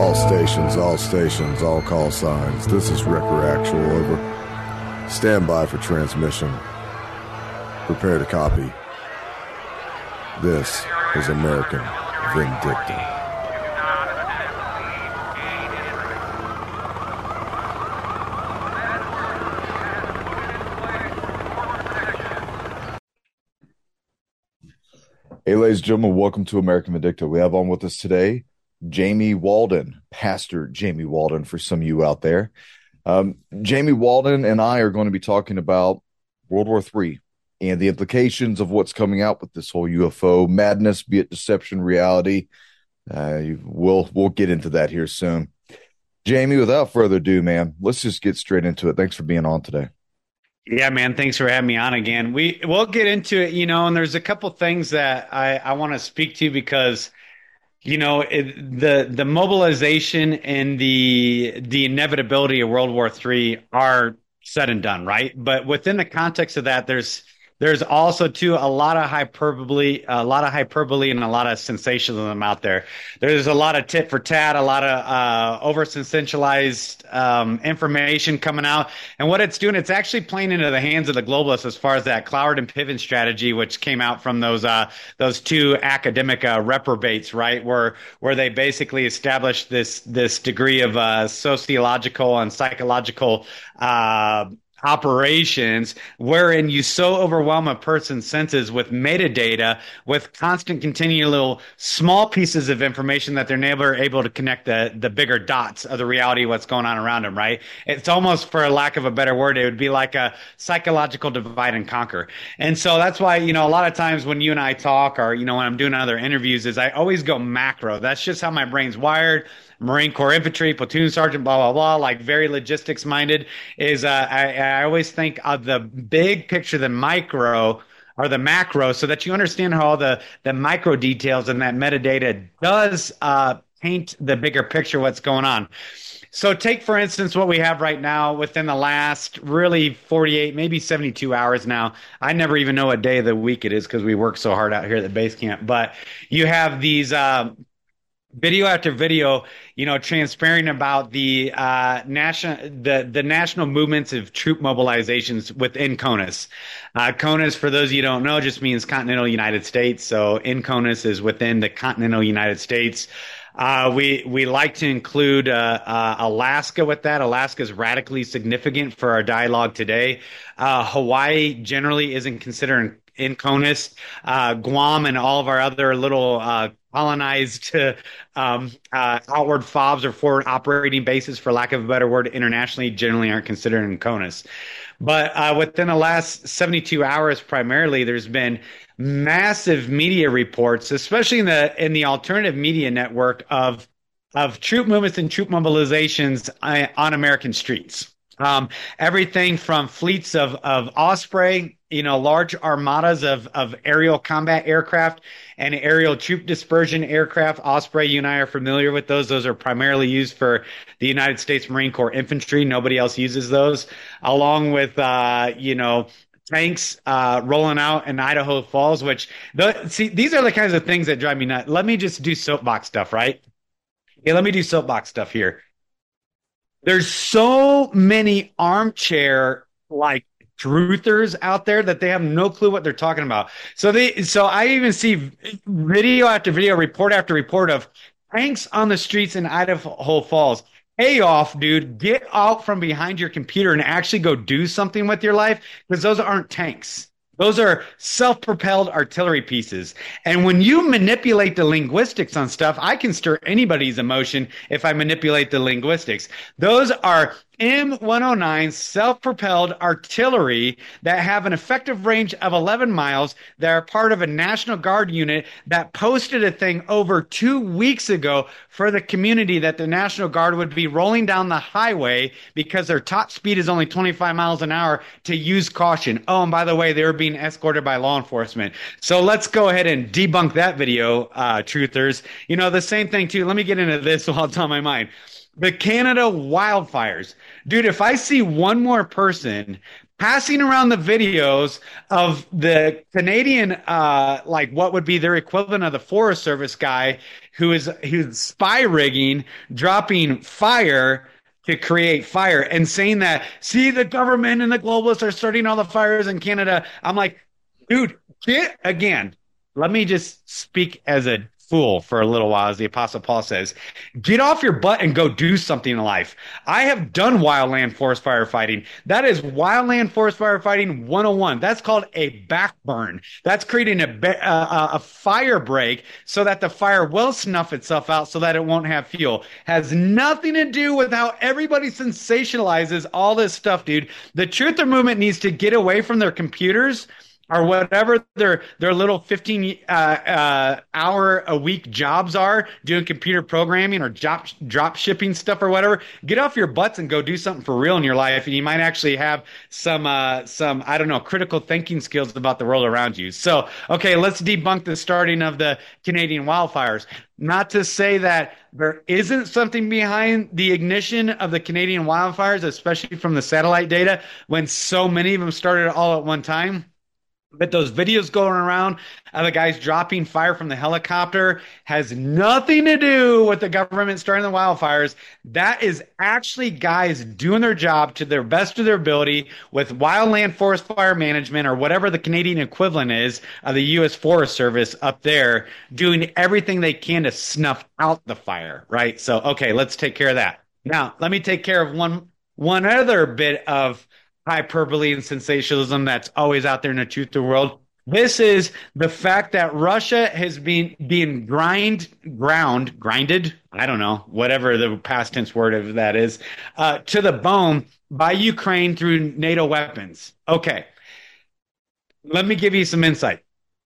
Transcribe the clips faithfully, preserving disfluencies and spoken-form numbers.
All stations, all stations, all call signs. This is Wrecker Actual, over. Stand by for transmission. Prepare to copy. This is American Vindicta. Hey, ladies and gentlemen, welcome to American Vindicta. We have on with us today Jamie Walden, Pastor Jamie Walden for some of you out there. Um, Jamie Walden and I are going to be talking about World War Three and the implications of what's coming out with this whole U F O madness, be it deception, reality. Uh, we'll, we'll get into that here soon. Jamie, without further ado, man, let's just get straight into it. Thanks for being on today. Yeah, man. Thanks for having me on again. We we'll get into it, you know, and there's a couple things that I, I want to speak to because, you know, it, the the mobilization and the the inevitability of World War Three are said and done, right? But within the context of that, there's there's also too a lot of hyperbole, a lot of hyperbole, and a lot of sensationalism out there. There's a lot of tit for tat, a lot of uh, over sensationalized um, information coming out, and what it's doing, it's actually playing into the hands of the globalists as far as that Cloward and Piven strategy, which came out from those uh, those two academic uh, reprobates, right? Where where they basically established this this degree of uh, sociological and psychological Uh, operations wherein you so overwhelm a person's senses with metadata, with constant continual small pieces of information that they're never able to connect the the bigger dots of the reality of what's going on around them, right? It's almost, for lack of a better word, it would be like a psychological divide and conquer. And so that's why, you know, a lot of times when you and I talk, or, you know, when I'm doing other interviews, is I always go macro. That's just how my brain's wired. Marine Corps infantry, platoon sergeant, blah, blah, blah, like very logistics minded is, uh, I, I always think of the big picture, the micro or the macro, so that you understand how all the, the micro details and that metadata does, uh, paint the bigger picture, what's going on. So take, for instance, what we have right now within the last really forty-eight, maybe seventy-two hours now. I never even know what day of the week it is because we work so hard out here at the base camp. But you have these, uh, video after video, you know, transparent about the uh, national, the the national movements of troop mobilizations within CONUS. Uh, CONUS, for those of you who don't know, just means Continental United States. So in CONUS is within the Continental United States. Uh, we we like to include uh, uh, Alaska with that. Alaska is radically significant for our dialogue today. Uh, Hawaii generally isn't considered in CONUS. Uh, Guam and all of our other little uh, colonized uh, um, uh, outward F O Bs or forward operating bases, for lack of a better word, internationally generally aren't considered in CONUS. But uh, within the last seventy-two hours, primarily, there's been massive media reports, especially in the in the alternative media network, of of troop movements and troop mobilizations uh, on American streets. Um, everything from fleets of, of Osprey, you know, large armadas of, of aerial combat aircraft and aerial troop dispersion aircraft. Osprey, you and I are familiar with those. Those are primarily used for the United States Marine Corps infantry. Nobody else uses those, along with, uh, you know, tanks uh, rolling out in Idaho Falls, which, the, see, these are the kinds of things that drive me nuts. Let me just do soapbox stuff, right? Okay, let me do soapbox stuff here. There's so many armchair like truthers out there that they have no clue what they're talking about. So they, so I even see video after video, report after report of tanks on the streets in Idaho Falls. Hey off, dude, get out from behind your computer and actually go do something with your life, because those aren't tanks. Those are self-propelled artillery pieces. And when you manipulate the linguistics on stuff, I can stir anybody's emotion if I manipulate the linguistics. Those are M one oh nine self-propelled artillery that have an effective range of eleven miles. They're part of a National Guard unit that posted a thing over two weeks ago for the community that the National Guard would be rolling down the highway because their top speed is only twenty-five miles an hour, to use caution. Oh, and by the way, they were being escorted by law enforcement. So let's go ahead and debunk that video, uh, truthers. You know, the same thing too. Let me get into this while it's on my mind. The Canada wildfires. Dude, if I see one more person passing around the videos of the Canadian, uh, like what would be their equivalent of the Forest Service guy who is who's spy rigging, dropping fire to create fire and saying that, see, the government and the globalists are starting all the fires in Canada. I'm like, dude, get again. Let me just speak as a fool for a little while, as the Apostle Paul says. Get off your butt and go do something in life. I have done wildland forest firefighting. That is wildland forest firefighting one oh one. That's called a backburn. That's creating a, a, a fire break so that the fire will snuff itself out so that it won't have fuel. Has nothing to do with how everybody sensationalizes all this stuff, dude. The truther movement needs to get away from their computers or whatever their their little fifteen uh, uh, hour a week jobs are, doing computer programming or drop drop shipping stuff or whatever. Get off your butts and go do something for real in your life, and you might actually have some uh, some I don't know critical thinking skills about the world around you. So, okay, let's debunk the starting of the Canadian wildfires. Not to say that there isn't something behind the ignition of the Canadian wildfires, especially from the satellite data, when so many of them started all at one time. But those videos going around of the guys dropping fire from the helicopter has nothing to do with the government starting the wildfires. That is actually guys doing their job to their best of their ability with wildland forest fire management or whatever the Canadian equivalent is of the U S Forest Service up there, doing everything they can to snuff out the fire, right? So, okay, let's take care of that. Now, let me take care of one one other bit of hyperbole and sensationalism that's always out there in the truth world. This is the fact that Russia has been being grind, ground, grinded, I don't know, whatever the past tense word of that is, uh, to the bone by Ukraine through NATO weapons. Okay, let me give you some insight.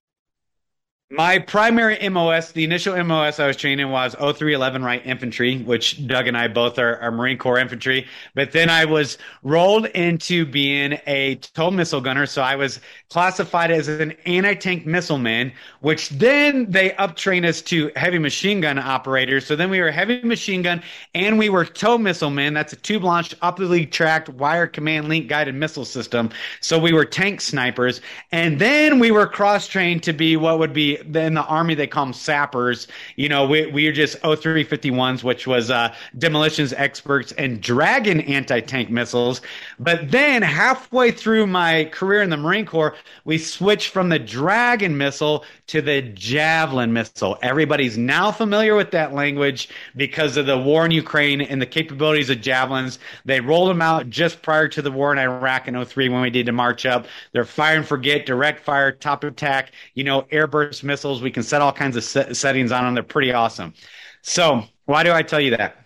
My primary M O S, the initial M O S I was trained in was oh three eleven Right Infantry, which Doug and I both are, are Marine Corps infantry. But then I was rolled into being a TOW missile gunner. So I was classified as an anti-tank missile man, which then they uptrained us to heavy machine gun operators. So then we were heavy machine gun and we were TOW missile men. That's a tube launched, optically tracked, wire command link guided missile system. So we were tank snipers. And then we were cross trained to be what would be in the Army, they call them sappers. You know, we, we are just oh three fifty-ones, which was uh, demolitions experts and Dragon anti-tank missiles. But then halfway through my career in the Marine Corps, we switched from the Dragon missile to the Javelin missile. Everybody's now familiar with that language because of the war in Ukraine and the capabilities of Javelins. They rolled them out just prior to the war in Iraq in oh three when we did the march up. They're fire and forget, direct fire, top attack, you know, airburst missiles. We can set all kinds of set- settings on them. They're pretty awesome. So why do I tell you that?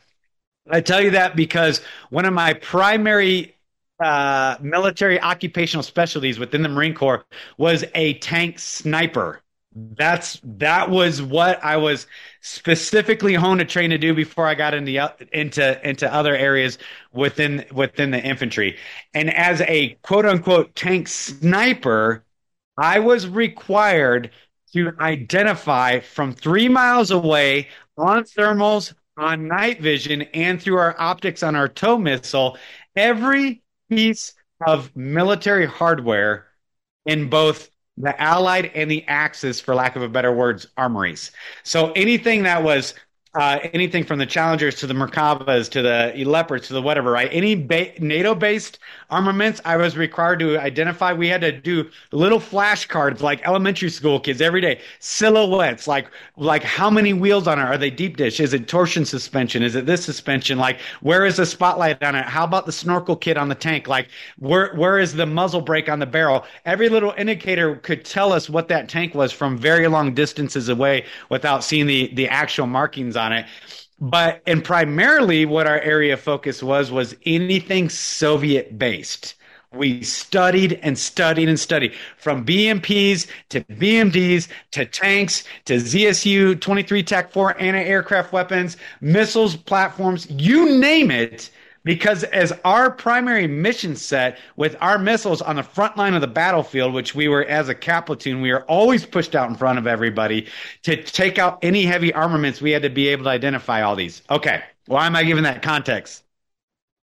I tell you that because one of my primary uh, military occupational specialties within the Marine Corps was a tank sniper. That's that was what I was specifically honed to train to do before I got into into into other areas within within the infantry. And as a quote unquote tank sniper, I was required to identify from three miles away on thermals, on night vision, and through our optics on our TOW missile, every piece of military hardware in both the Allied and the Axis, for lack of a better words, armories. So anything that was Uh, anything from the Challengers to the Merkavas to the Leopards to the whatever, right? Any ba- NATO-based armaments, I was required to identify. We had to do little flashcards like elementary school kids every day. Silhouettes, like like how many wheels on it? Are they deep dish? Is it torsion suspension? Is it this suspension? Like where is the spotlight on it? How about the snorkel kit on the tank? Like where where is the muzzle brake on the barrel? Every little indicator could tell us what that tank was from very long distances away without seeing the the actual markings on it. But and primarily what our area of focus was was anything Soviet based. We studied and studied and studied from B M Ps to B M Ds to tanks to Z S U twenty-three T A C four anti-aircraft weapons, missiles, platforms, you name it. Because as our primary mission set with our missiles on the front line of the battlefield, which we were as a cap platoon, we were always pushed out in front of everybody to take out any heavy armaments. We had to be able to identify all these. Okay, why am I giving that context?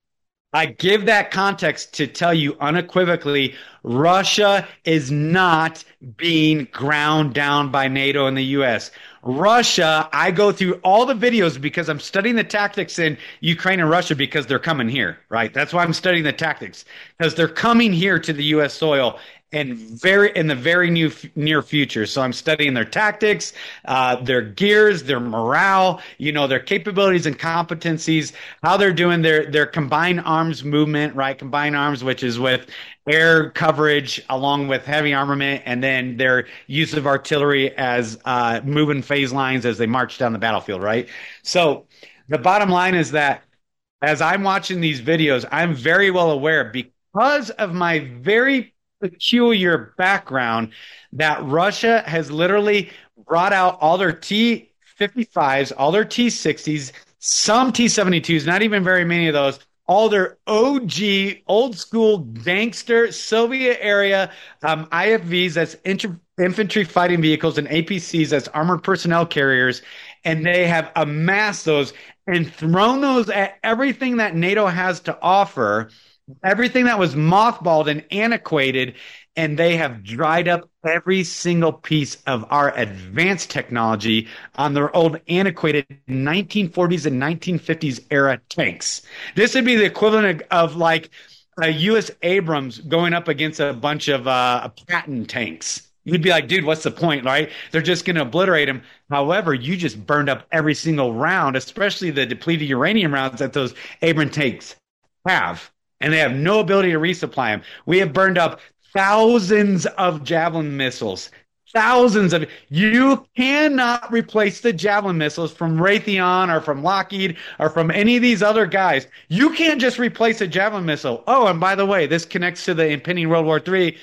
I give that context to tell you unequivocally Russia is not being ground down by NATO and the U S. Russia, I go through all the videos because I'm studying the tactics in Ukraine and Russia because they're coming here, right? That's why I'm studying the tactics because they're coming here to the U S soil and very in the very new near future. So I'm studying their tactics, uh, their gears, their morale, you know, their capabilities and competencies, how they're doing their their combined arms movement, right? Combined arms, which is with air coverage along with heavy armament, and then their use of artillery as uh, moving phase lines as they march down the battlefield, right? So the bottom line is that as I'm watching these videos, I'm very well aware because of my very peculiar background that Russia has literally brought out all their T fifty-fives, all their T sixties, some T seventy-twos, not even very many of those, all their O G, old school gangster Soviet area um, I F Vs, that's inter- infantry fighting vehicles, and A P Cs, that's armored personnel carriers. And they have amassed those and thrown those at everything that NATO has to offer, everything that was mothballed and antiquated, and they have dried up every single piece of our advanced technology on their old antiquated nineteen forties and nineteen fifties era tanks. This would be the equivalent of, of like a U S Abrams going up against a bunch of uh, Patton tanks. You'd be like, dude, what's the point, right? They're just going to obliterate them. However, you just burned up every single round, especially the depleted uranium rounds that those Abrams tanks have, and they have no ability to resupply them. We have burned up thousands of Javelin missiles. Thousands of you cannot replace the Javelin missiles from Raytheon or from Lockheed or from any of these other guys. You can't just replace a Javelin missile. Oh, and by the way, this connects to the impending World War Three.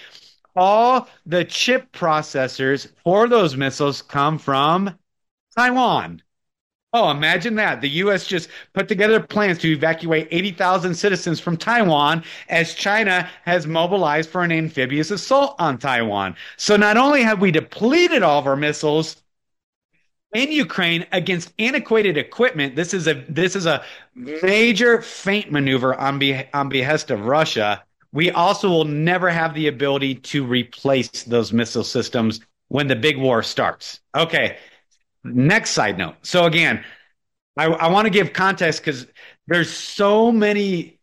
All the chip processors for those missiles come from Taiwan. Oh, imagine that. The U S just put together plans to evacuate eighty thousand citizens from Taiwan as China has mobilized for an amphibious assault on Taiwan. So not only have we depleted all of our missiles in Ukraine against antiquated equipment, this is a this is a major feint maneuver on, be, on behest of Russia. We also will never have the ability to replace those missile systems when the big war starts. Okay. Next side note. So again, I, I want to give context because there's so many.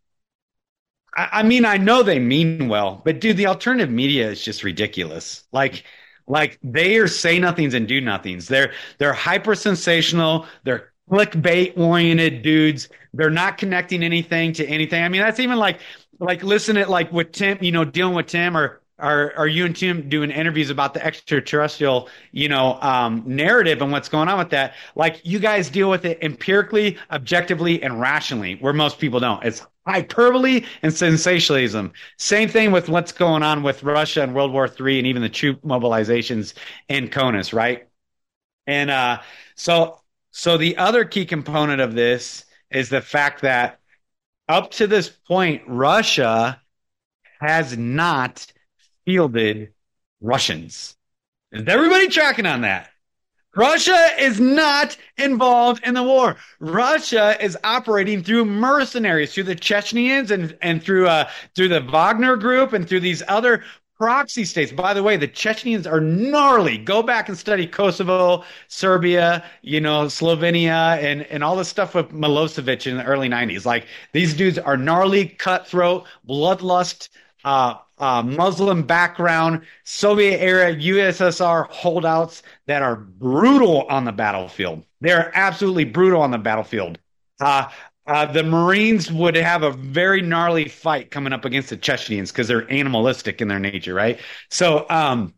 I, I mean, I know they mean well, but dude, the alternative media is just ridiculous. Like, like they are say nothings and do nothings. They're they're hyper sensational. They're clickbait oriented dudes. They're not connecting anything to anything. I mean, that's even like like listen at like with Tim, you know, dealing with Tim or. Are, are you and Tim doing interviews about the extraterrestrial, you know, um, narrative and what's going on with that? Like you guys deal with it empirically, objectively, and rationally, where most people don't. It's hyperbole and sensationalism. Same thing with what's going on with Russia and World War Three and even the troop mobilizations in CONUS, right? And uh, so, so the other key component of this is the fact that up to this point, Russia has not fielded Russians. Is everybody tracking on that? Russia is not involved in the war. Russia is operating through mercenaries, through the Chechens and, and through uh, through the Wagner group and through these other proxy states. By the way, the Chechens are gnarly. Go back and study Kosovo, Serbia, you know, Slovenia, and, and all this stuff with Milosevic in the early nineties. Like these dudes are gnarly, cutthroat, bloodlust, uh, Uh, Muslim background, Soviet era U S S R holdouts that are brutal on the battlefield. They're absolutely brutal on the battlefield. Uh, uh, the Marines would have a very gnarly fight coming up against the Chechens because they're animalistic in their nature, right? So um,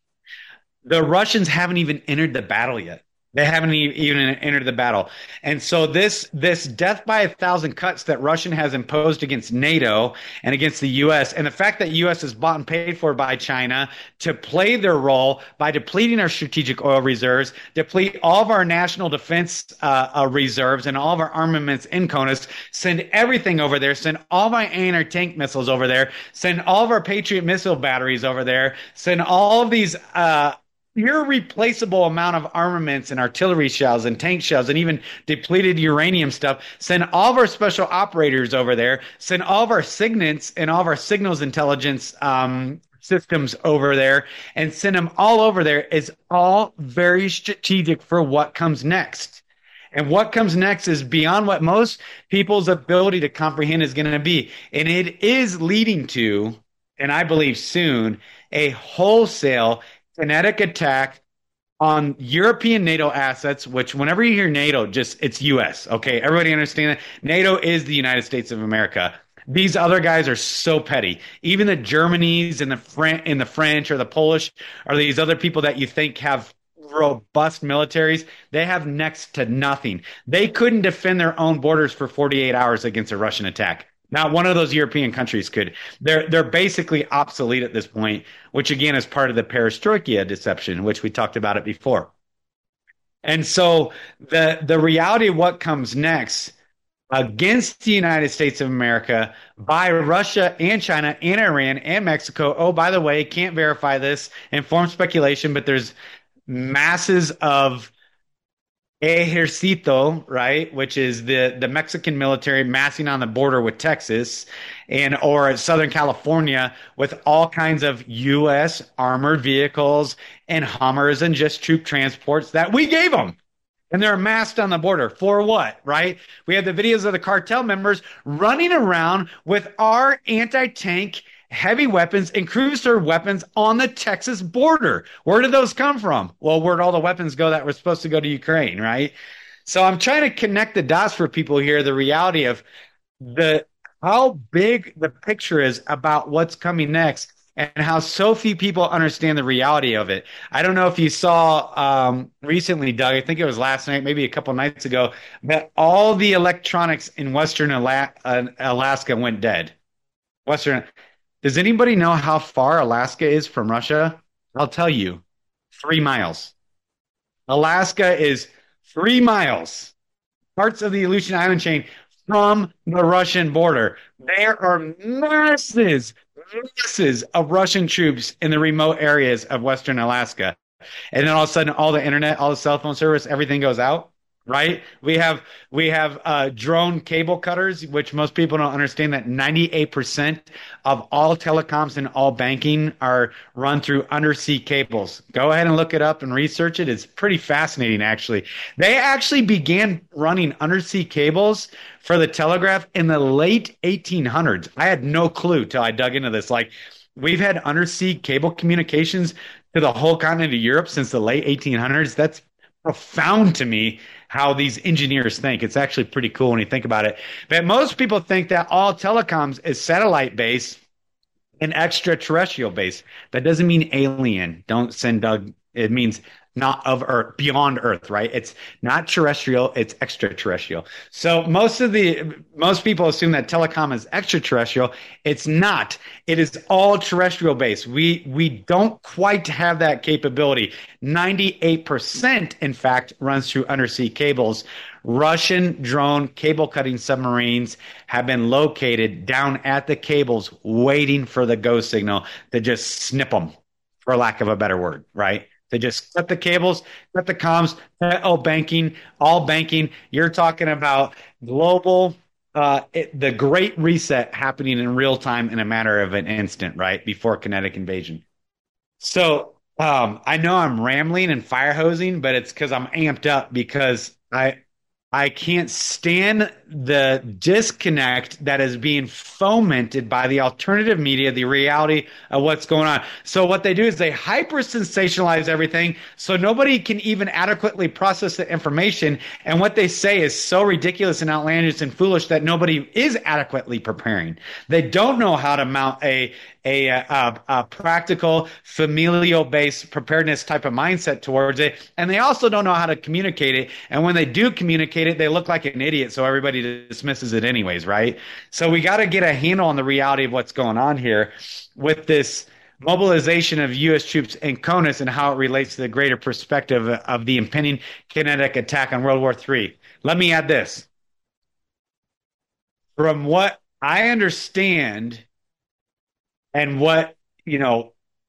the Russians haven't even entered the battle yet. They haven't even entered the battle. And so this this death by a thousand cuts that Russian has imposed against NATO and against the U S, and the fact that U S is bought and paid for by China to play their role by depleting our strategic oil reserves, deplete all of our national defense uh, uh, reserves and all of our armaments in CONUS, send everything over there, send all of our anti-tank missiles over there, send all of our Patriot missile batteries over there, send all of these uh irreplaceable amount of armaments and artillery shells and tank shells and even depleted uranium stuff. Send all of our special operators over there. Send all of our signets and all of our signals intelligence um, systems over there, and send them all over there. Is all very strategic for what comes next. And what comes next is beyond what most people's ability to comprehend is going to be. And it is leading to, and I believe soon, a wholesale kinetic attack on European NATO assets, which whenever you hear NATO, just it's U S. Okay. Everybody understand that? NATO is the United States of America. These other guys are so petty. Even the Germanys and the Fran- and the French or the Polish or these other people that you think have robust militaries, they have next to nothing. They couldn't defend their own borders for forty-eight hours against a Russian attack. Not one of those European countries could. They're they're basically obsolete at this point, which again is part of the perestroika deception, which we talked about it before. And so the the reality of what comes next against the United States of America by Russia and China and Iran and Mexico. Oh, by the way, can't verify this, informed speculation, but there's masses of Ejército, right, which is the the Mexican military massing on the border with Texas and or Southern California with all kinds of U S armored vehicles and Hummers and just troop transports that we gave them. And they're massed on the border for what, right? We have the videos of the cartel members running around with our anti-tank heavy weapons and cruiser weapons on the Texas border. Where did those come from? Well, where'd all the weapons go that were supposed to go to Ukraine, right? So I'm trying to connect the dots for people here, the reality of the how big the picture is about what's coming next and how so few people understand the reality of it. I don't know if you saw um, recently, Doug, I think it was last night, maybe a couple nights ago, that all the electronics in Western Ala- uh, Alaska went dead. Western Does anybody know how far Alaska is from Russia? I'll tell you, three miles. Alaska is three miles, parts of the Aleutian Island chain from the Russian border. There are masses, masses of Russian troops in the remote areas of Western Alaska. And then all of a sudden, all the internet, all the cell phone service, everything goes out. Right? We have we have uh, drone cable cutters, which most people don't understand that ninety-eight percent of all telecoms and all banking are run through undersea cables. Go ahead and look it up and research it. It's pretty fascinating, actually. They actually began running undersea cables for the telegraph in the late eighteen hundreds. I had no clue till I dug into this. Like, we've had undersea cable communications to the whole continent of Europe since the late eighteen hundreds. That's profound to me how these engineers think. It's actually pretty cool when you think about it. But most people think that all telecoms is satellite based and extraterrestrial based. That doesn't mean alien. Don't send Doug. It means not of Earth, beyond Earth, right? It's not terrestrial, it's extraterrestrial. So most of the most people assume that telecom is extraterrestrial. It's not. It is all terrestrial based. We we don't quite have that capability. ninety-eight percent, in fact, runs through undersea cables. Russian drone cable cutting submarines have been located down at the cables waiting for the go signal to just snip them, for lack of a better word, right? They just cut the cables, cut the comms, all banking, all banking. You're talking about global, uh, it, the great reset happening in real time in a matter of an instant, right? Before kinetic invasion. So um, I know I'm rambling and fire hosing, but it's because I'm amped up because I I can't stand the disconnect that is being fomented by the alternative media, the reality of what's going on. So what they do is they hyper sensationalize everything so nobody can even adequately process the information. And what they say is so ridiculous and outlandish and foolish that nobody is adequately preparing. They don't know how to mount a a, a, a practical, familial-based preparedness type of mindset towards it. And they also don't know how to communicate it. And when they do communicate it, they look like an idiot, so everybody dismisses it anyways, right? So we got to get a handle on the reality of what's going on here with this mobilization of U S troops in CONUS and how it relates to the greater perspective of the impending kinetic attack on World War Three. Let me add this. From what I understand, and what, you know,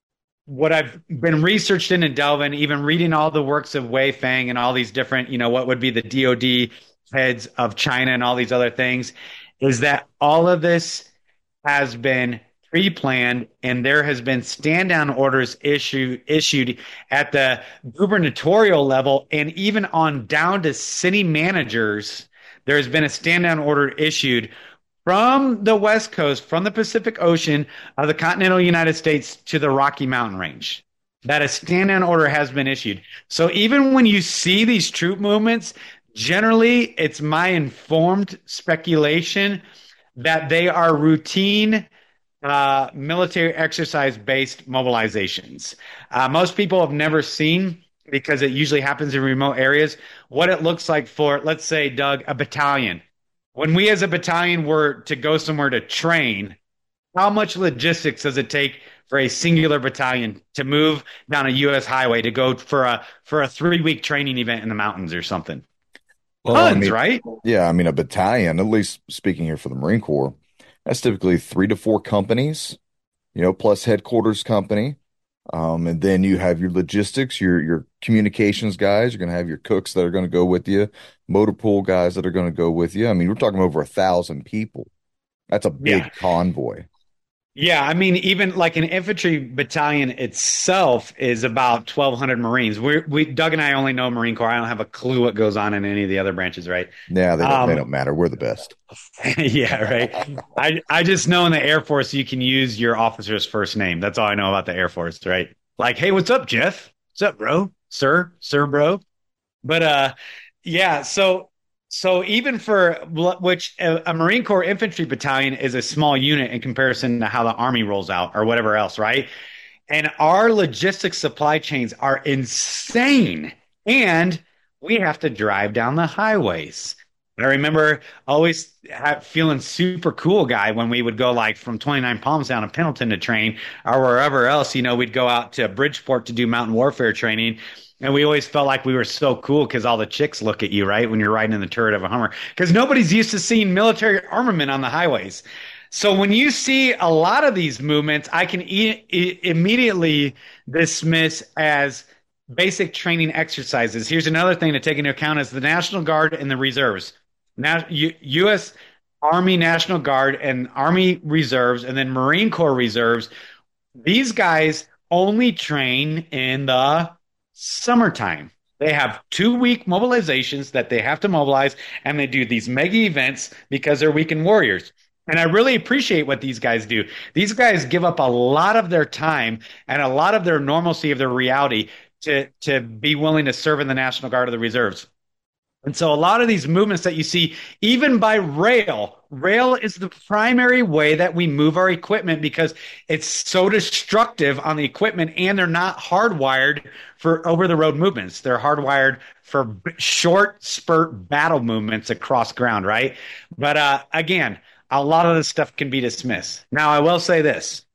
what I've been researched in and delving, even reading all the works of Wei Fang and all these different, you know, what would be the D O D heads of China and all these other things, is that all of this has been pre-planned and there has been stand down orders issued issued at the gubernatorial level and even on down to city managers. There has been a stand down order issued from the West Coast, from the Pacific Ocean of the continental United States to the Rocky Mountain Range. That a stand down order has been issued. So even when you see these troop movements, generally it's my informed speculation that they are routine uh, military exercise based mobilizations. Uh, most people have never seen, because it usually happens in remote areas, what it looks like for, let's say, Doug, a battalion. When we as a battalion were to go somewhere to train, how much logistics does it take for a singular battalion to move down a U S highway to go for a for a three week training event in the mountains or something? Well, I Tons, mean, right? yeah, I mean, a battalion, at least speaking here for the Marine Corps, that's typically three to four companies, you know, plus headquarters company. Um, and then you have your logistics, your your communications guys. You're going to have your cooks that are going to go with you, motor pool guys that are going to go with you. I mean, we're talking over a thousand people. That's a Yeah. big convoy. Yeah, I mean, even like an infantry battalion itself is about twelve hundred Marines. We, we, Doug and I only know Marine Corps. I don't have a clue what goes on in any of the other branches, right? Yeah, they don't they Um, don't matter. We're the best. yeah, right. I, I just know in the Air Force you can use your officer's first name. That's all I know about the Air Force, right? Like, hey, what's up, Jeff? What's up, bro? Sir, sir, bro. But uh, yeah. So so even for which a, a Marine Corps infantry battalion is a small unit in comparison to how the Army rolls out or whatever else, right? And our logistics supply chains are insane, and we have to drive down the highways. I remember always ha feeling super cool guy when we would go like from twenty-nine Palms down to Pendleton to train or wherever else, you know, we'd go out to Bridgeport to do mountain warfare training. And we always felt like we were so cool because all the chicks look at you, right? When you're riding in the turret of a Hummer, because nobody's used to seeing military armament on the highways. So when you see a lot of these movements, I can e e immediately dismiss as basic training exercises. Here's another thing to take into account is the National Guard and the reserves. Now, U S. Army National Guard and Army Reserves and then Marine Corps Reserves, these guys only train in the summertime. They have two week mobilizations that they have to mobilize, and they do these mega events because they're weekend warriors. And I really appreciate what these guys do. These guys give up a lot of their time and a lot of their normalcy of their reality to, to be willing to serve in the National Guard or the Reserves. And so a lot of these movements that you see, even by rail, rail is the primary way that we move our equipment because it's so destructive on the equipment and they're not hardwired for over the road movements. They're hardwired for short spurt battle movements across ground, right? But uh, again, a lot of this stuff can be dismissed. Now, I will say this.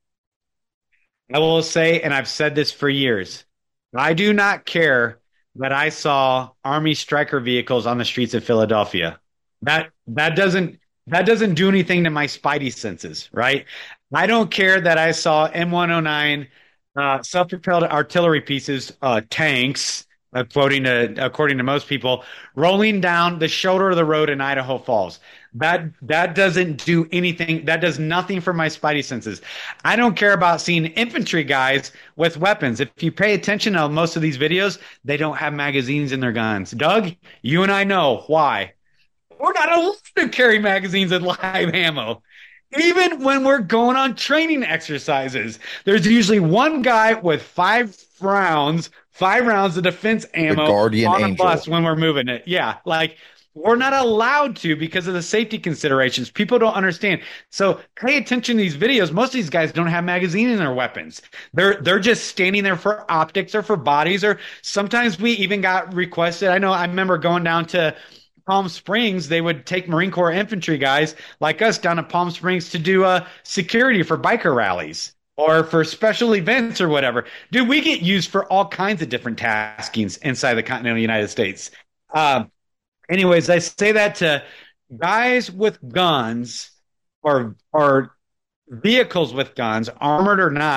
I will say, and I've said this for years, I do not care that I saw Army Stryker vehicles on the streets of Philadelphia. That that doesn't that doesn't do anything to my spidey senses, right? I don't care that I saw M one oh nine uh, self-propelled artillery pieces, uh, tanks, according to according to most people, rolling down the shoulder of the road in Idaho Falls. That that doesn't do anything. That does nothing for my spidey senses. I don't care about seeing infantry guys with weapons. If you pay attention to most of these videos, they don't have magazines in their guns. Doug, you and I know why. We're not allowed to carry magazines and live ammo. Even when we're going on training exercises, there's usually one guy with five rounds, five rounds of defense ammo Guardian on a Angel. bus when we're moving it. Yeah, like we're not allowed to because of the safety considerations. People don't understand. So pay attention to these videos. Most of these guys don't have magazine in their weapons. They're they're just standing there for optics or for bodies, or sometimes we even got requested. I know I remember going down to Palm Springs, they would take Marine Corps infantry guys like us down to Palm Springs to do uh, security for biker rallies or for special events or whatever. Dude, we get used for all kinds of different taskings inside the continental United States. Uh, anyways, I say that to guys with guns or or vehicles with guns, armored or not,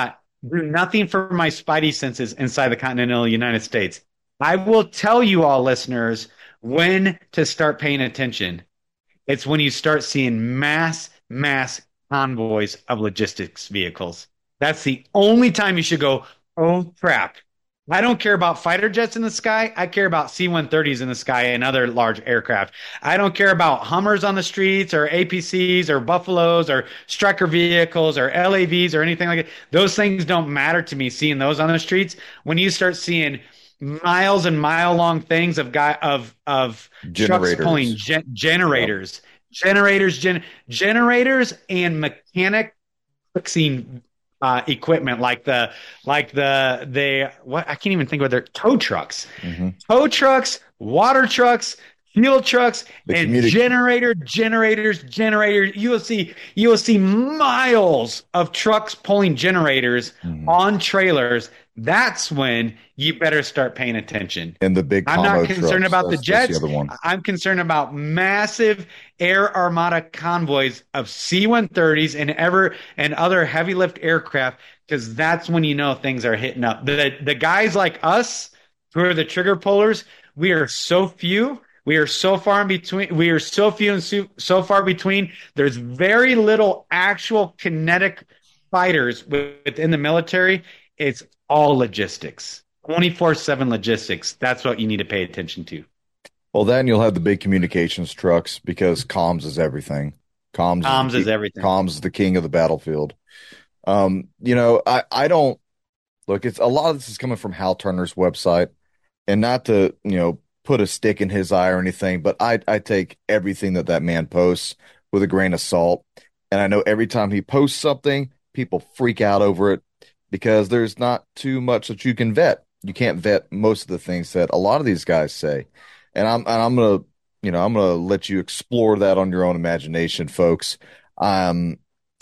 do nothing for my spidey senses inside the continental United States. I will tell you all listeners when to start paying attention. It's when you start seeing mass, mass convoys of logistics vehicles. That's the only time you should go, oh crap. I don't care about fighter jets in the sky. I care about C one thirties in the sky and other large aircraft. I don't care about Hummers on the streets or A P Cs or Buffaloes or Stryker vehicles or L A Vs or anything like that. Those things don't matter to me seeing those on the streets. When you start seeing miles and mile long things of guy of of trucks Generators. pulling gen- generators, generators, gen- generators, and mechanic fixing uh, equipment like the like the the what I can't even think what they're tow trucks, Mm-hmm. tow trucks, water trucks. Fuel trucks The and communi- generator generators generators. You will see you will see miles of trucks pulling generators Mhm. on trailers. That's when you better start paying attention. And the big I'm combo not concerned trucks. about the That's- that's jets. the other one. I'm concerned about massive air armada convoys of C one thirties and ever and other heavy lift aircraft, because that's when you know things are hitting up. The the guys like us who are the trigger pullers, we are so few. We are so far in between. We are so few and so, so far between. There's very little actual kinetic fighters within the military. It's all logistics, twenty-four seven logistics. That's what you need to pay attention to. Well, then you'll have the big communications trucks because comms is everything. Comms, Comms is, is the, everything. Comms is the king of the battlefield. Um, you know, I, I don't look, it's a lot of this is coming from Hal Turner's website, and not to, you know, put a stick in his eye or anything, but I, I take everything that that man posts with a grain of salt. And I know every time he posts something, people freak out over it because there's not too much that you can vet. You can't vet most of the things that a lot of these guys say. And I'm, and I'm going to, you know, I'm going to let you explore that on your own imagination, folks. Um,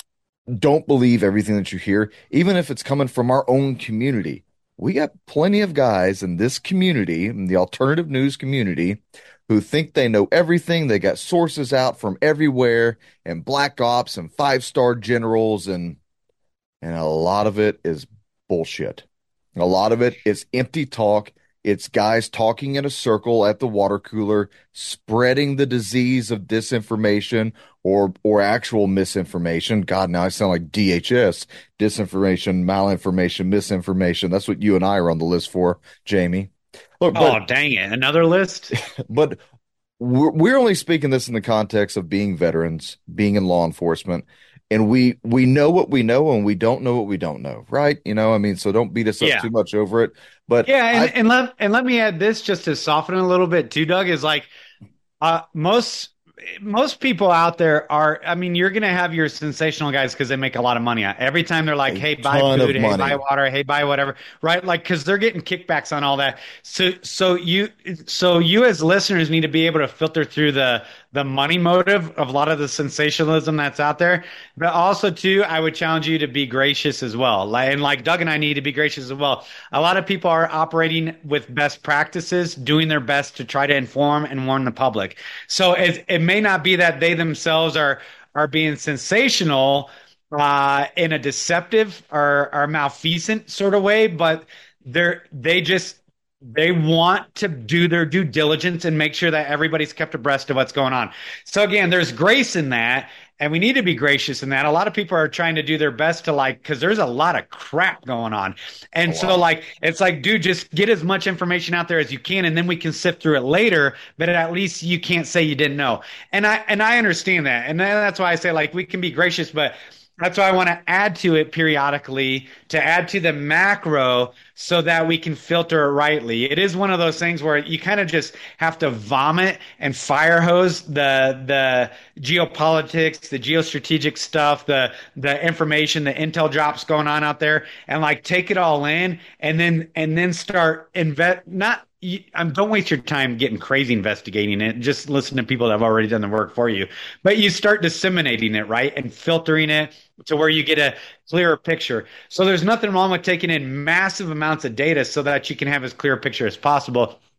don't believe everything that you hear, even if it's coming from our own community. We got plenty of guys in this community, in the alternative news community, who think they know everything. They got sources out from everywhere, and black ops and five star generals, and and a lot of it is bullshit. A lot of it is empty talk. It's guys talking in a circle at the water cooler, spreading the disease of disinformation or or actual misinformation. God, now I sound like D H S. Disinformation, malinformation, misinformation. That's what you and I are on the list for, Jamie. Look, but, Oh, dang it. Another list? but we're, we're only speaking this in the context of being veterans, being in law enforcement, and we we know what we know and we don't know what we don't know, right? You know, I mean, so don't beat us up Yeah. too much over it. But Yeah, and, I, and let and let me add this just to soften it a little bit too, Doug, is like uh most most people out there are, I mean, you're gonna have your sensational guys because they make a lot of money. Every time they're like, A hey, buy ton of food, hey, money. buy water, hey, buy whatever, right? Like, because they're getting kickbacks on all that. So so you so you as listeners need to be able to filter through the the money motive of a lot of the sensationalism that's out there. But also too, I would challenge you to be gracious as well. Like, and like Doug and I need to be gracious as well. A lot of people are operating with best practices, doing their best to try to inform and warn the public. So it, it may not be that they themselves are are being sensational uh, in a deceptive or, or malfeasant sort of way, but they're they just they want to do their due diligence and make sure that everybody's kept abreast of what's going on. So again, there's grace in that, and we need to be gracious in that. A lot of people are trying to do their best to like, because there's a lot of crap going on. And so like, it's like, dude, just get as much information out there as you can, and then we can sift through it later, but at least you can't say you didn't know. And I, and I understand that. And that's why I say like, we can be gracious, but that's why I want to add to it periodically to add to the macro so that we can filter it rightly. It is one of those things where you kind of just have to vomit and fire hose the the geopolitics, the geostrategic stuff, the the information, the intel drops going on out there, and like take it all in, and then and then start invest not. You, um, don't waste your time getting crazy investigating it. Just listen to people that have already done the work for you. But you start disseminating it, right? And filtering it to where you get a clearer picture. So there's nothing wrong with taking in massive amounts of data so that you can have as clear a picture as possible.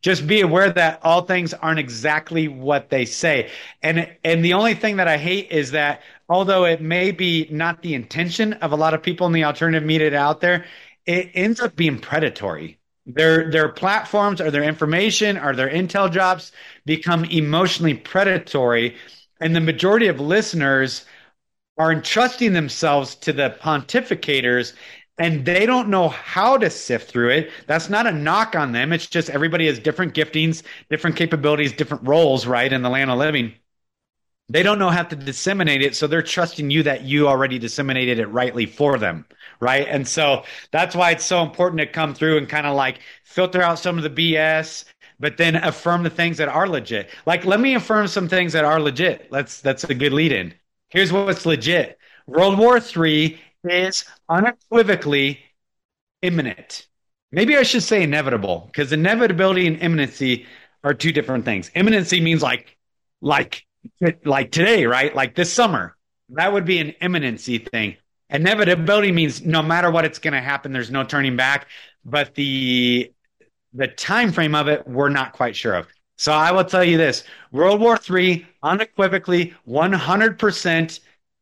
just be aware that all things aren't exactly what they say. And and the only thing that I hate is that although it may be not the intention of a lot of people in the alternative media out there, it ends up being predatory. Their their platforms or their information or their intel drops become emotionally predatory, and the majority of listeners are entrusting themselves to the pontificators, and they don't know how to sift through it. That's not a knock on them. It's just everybody has different giftings, different capabilities, different roles, right, in the land of living. They don't know how to disseminate it, so they're trusting you that you already disseminated it rightly for them, right? And so that's why it's so important to come through and kind of like filter out some of the B S, but then affirm the things that are legit. Like, let me affirm some things that are legit. Let's that's a good lead in. Here's what's legit. World War Three is unequivocally imminent. Maybe I should say inevitable, because inevitability and imminency are two different things. Imminency means like like like today, right? Like this summer. That would be an imminency thing. Inevitability means no matter what, it's going to happen. There's no turning back. But the the time frame of it, we're not quite sure of. So I will tell you this: World War Three, unequivocally, one hundred percent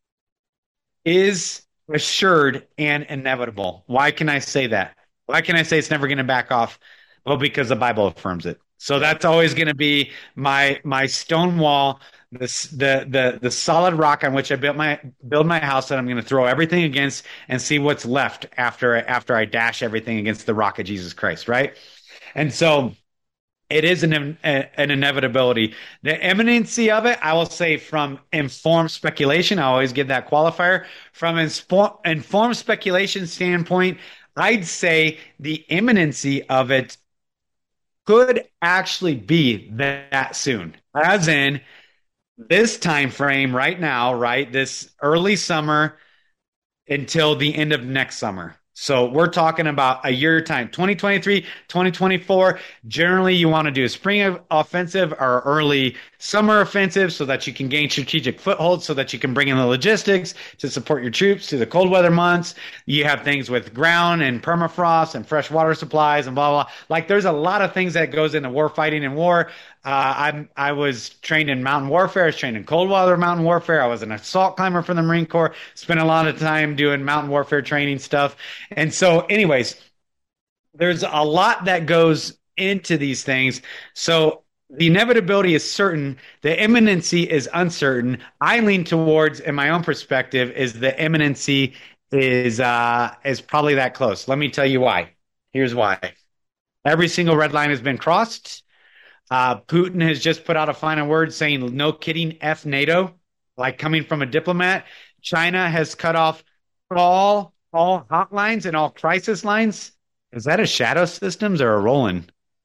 is assured and inevitable. Why can I say that? Why can I say it's never going to back off? Well, because the Bible affirms it. So that's always going to be my my stone wall, this the the the solid rock on which I built my build my house that I'm going to throw everything against and see what's left after after I dash everything against the rock of Jesus Christ, right? And so it is an an inevitability. The imminency of it, I will say, from informed speculation, I always give that qualifier. From informed speculation standpoint, I'd say the imminency of it could actually be that soon, as in this time frame right now, right? This early summer until the end of next summer. So we're talking about a year time, twenty twenty-three, twenty twenty-four. Generally, you want to do a spring offensive or early summer offensive so that you can gain strategic foothold, so that you can bring in the logistics to support your troops through the cold weather months. You have things with ground and permafrost and fresh water supplies and blah, blah. Like there's a lot of things that goes into war fighting and war. Uh, I'm, I was trained in mountain warfare. I was trained in cold weather mountain warfare. I was an assault climber for the Marine Corps. Spent a lot of time doing mountain warfare training stuff. And so anyways, there's a lot that goes into these things. So the inevitability is certain. The imminency is uncertain. I lean towards, in my own perspective, is the imminency is, uh, is probably that close. Let me tell you why. Here's why. Every single red line has been crossed. Uh, Putin has just put out a final word saying, no kidding, F NATO, like coming from a diplomat. China has cut off all, all hotlines and all crisis lines. Is that a Shadow Systems or a Roland?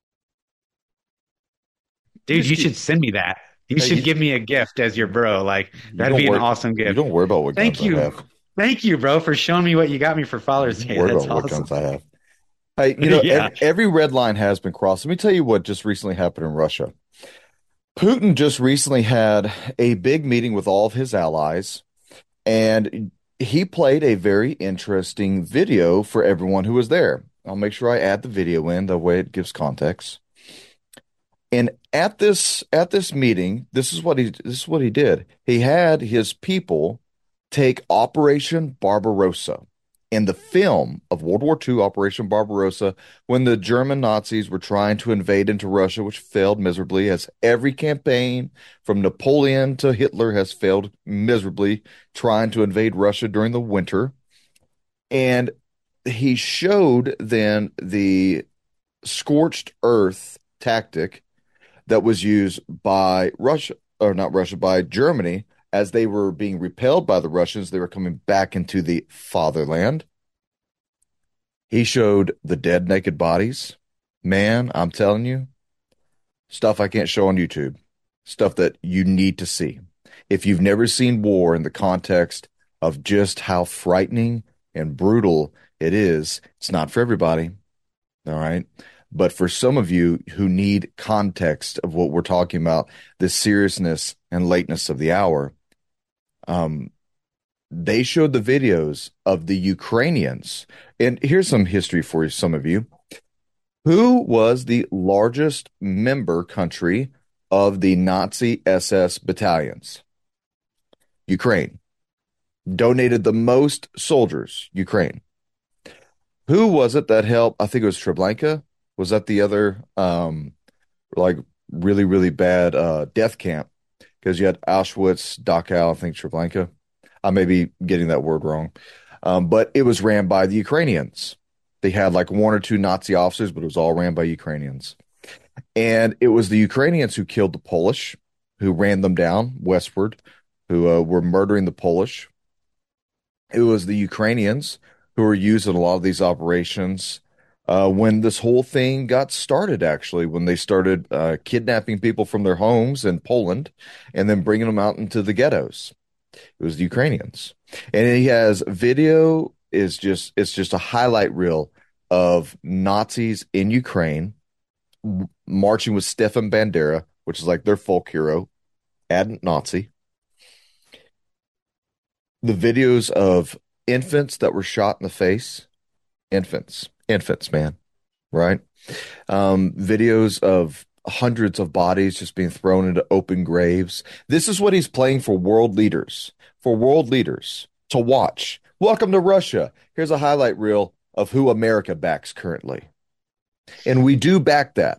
Dude, you should send me that. You should give me a gift as your bro. Like, that'd be an awesome gift. You don't worry about what Thank guns you. I have. Thank you, bro, for showing me what you got me for Father's Day. Worry That's about awesome. what guns I have. Hey, you know, Yeah. ev- every red line has been crossed. Let me tell you what just recently happened in Russia. Putin just recently had a big meeting with all of his allies, and he played a very interesting video for everyone who was there. I'll make sure I add the video in, the way it gives context. And at this at this meeting, this is what he this is what he did. He had his people take Operation Barbarossa. In the film of World War Two, Operation Barbarossa, when the German Nazis were trying to invade into Russia, which failed miserably, as every campaign from Napoleon to Hitler has failed miserably trying to invade Russia during the winter. And he showed then the scorched earth tactic that was used by Russia, or not Russia, by Germany. As they were being repelled by the Russians, they were coming back into the fatherland. He showed the dead, naked bodies. Man, I'm telling you, stuff I can't show on YouTube. Stuff that you need to see. If you've never seen war in the context of just how frightening and brutal it is, it's not for everybody. All right. But for some of you who need context of what we're talking about, the seriousness and lateness of the hour, Um, they showed the videos of the Ukrainians. And here's some history for some of you. Who was the largest member country of the Nazi S S battalions? Ukraine. Donated the most soldiers? Ukraine. Who was it that helped? I think it was Treblinka. Was that the other um like really, really bad uh death camp? Because you had Auschwitz, Dachau, I think Treblinka. I may be getting that word wrong. Um, but it was ran by the Ukrainians. They had like one or two Nazi officers, but it was all ran by Ukrainians. And it was the Ukrainians who killed the Polish, who ran them down westward, who uh, were murdering the Polish. It was the Ukrainians who were used in a lot of these operations uh, when this whole thing got started, actually, when they started uh, kidnapping people from their homes in Poland and then bringing them out into the ghettos. It was the Ukrainians. And he has video is just it's just a highlight reel of Nazis in Ukraine marching with Stefan Bandera, which is like their folk hero, ad Nazi. The videos of infants that were shot in the face, infants, infants, man, right? Um, videos of hundreds of bodies just being thrown into open graves. This is what he's playing for world leaders, for world leaders to watch. Welcome to Russia. Here's a highlight reel of who America backs currently. And we do back that.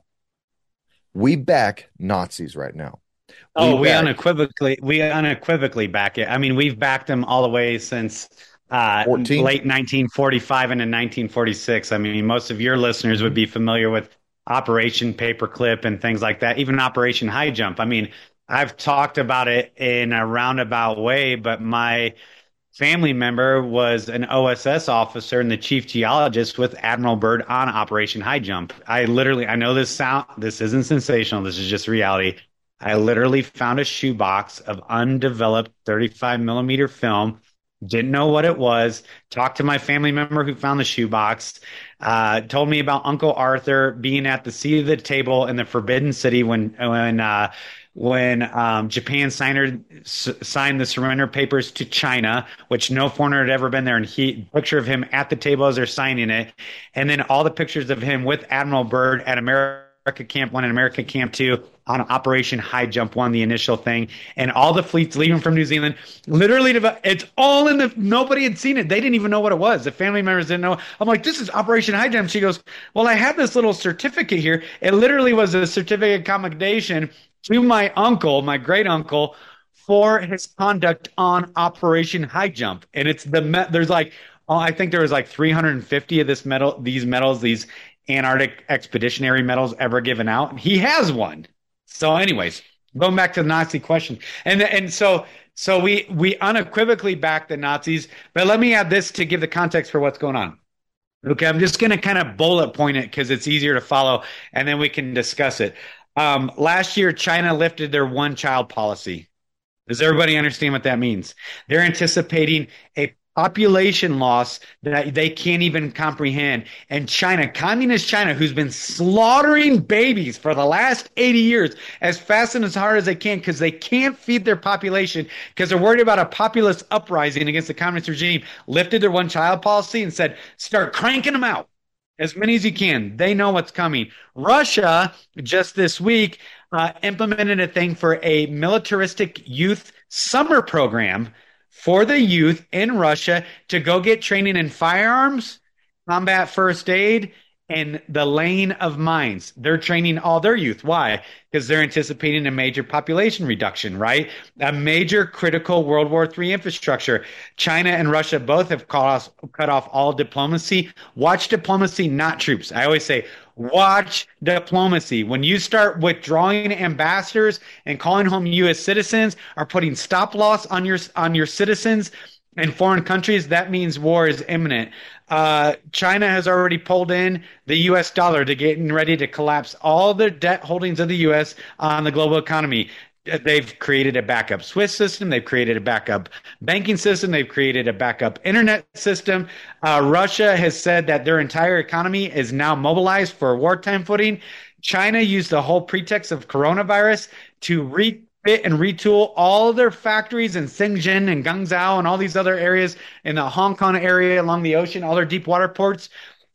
We back Nazis right now. We Oh, we back, unequivocally we unequivocally back it. I mean, we've backed them all the way since uh, fourteen. late nineteen forty-five and in nineteen forty-six. I mean, most of your listeners would be familiar with Operation Paperclip and things like that, even Operation High Jump. I mean, I've talked about it in a roundabout way, but my family member was an O S S officer and the chief geologist with Admiral Byrd on Operation High Jump. I literally, I know this sound, this isn't sensational. This is just reality. I literally found a shoebox of undeveloped thirty-five millimeter film. Didn't know what it was. Talked to my family member who found the shoebox. Uh, told me about Uncle Arthur being at the seat of the table in the Forbidden City when when uh, when um, Japan signed, signed the surrender papers to China, which no foreigner had ever been there. And he picture of him at the table as they're signing it, and then all the pictures of him with Admiral Byrd at America Camp One and America Camp Two on Operation High Jump One, the initial thing, and all the fleets leaving from New Zealand. Literally, it's all in the. Nobody had seen it. They didn't even know what it was. The family members didn't know. I'm like, this is Operation High Jump. She goes, well, I have this little certificate here. It literally was a certificate of commendation to my uncle, my great uncle, for his conduct on Operation High Jump. And it's the there's like, oh, I think there was like three hundred fifty of this medal, these medals, these Antarctic expeditionary medals ever given out. He has one. So, anyways, going back to the Nazi question, and and so so we we unequivocally back the Nazis. But let me add this to give the context for what's going on. Okay, I'm just going to kind of bullet point it because it's easier to follow, and then we can discuss it. Um, last year, China lifted their one-child policy. Does everybody understand what that means? They're anticipating a population loss that they can't even comprehend. And China, communist China, who's been slaughtering babies for the last eighty years as fast and as hard as they can because they can't feed their population because they're worried about a populist uprising against the communist regime, lifted their one-child policy and said, start cranking them out. As many as you can. They know what's coming. Russia, just this week, uh, implemented a thing for a militaristic youth summer program for the youth in Russia to go get training in firearms, combat first aid, and the laying of mines. They're training all their youth. Why? Because they're anticipating a major population reduction, right? A major critical World War Three infrastructure. China and Russia both have cut off, cut off all diplomacy. Watch diplomacy, not troops. I always say, watch diplomacy. When you start withdrawing ambassadors and calling home U S citizens or putting stop loss on your on your citizens in foreign countries, that means war is imminent. Uh, China has already pulled in the U S dollar to getting ready to collapse all the debt holdings of the U S on the global economy. They've created a backup Swiss system. They've created a backup banking system. They've created a backup internet system. Uh, Russia has said that their entire economy is now mobilized for wartime footing. China used the whole pretext of coronavirus to re fit and retool all their factories in Shenzhen and Guangzhou and all these other areas in the Hong Kong area along the ocean, all their deep water ports.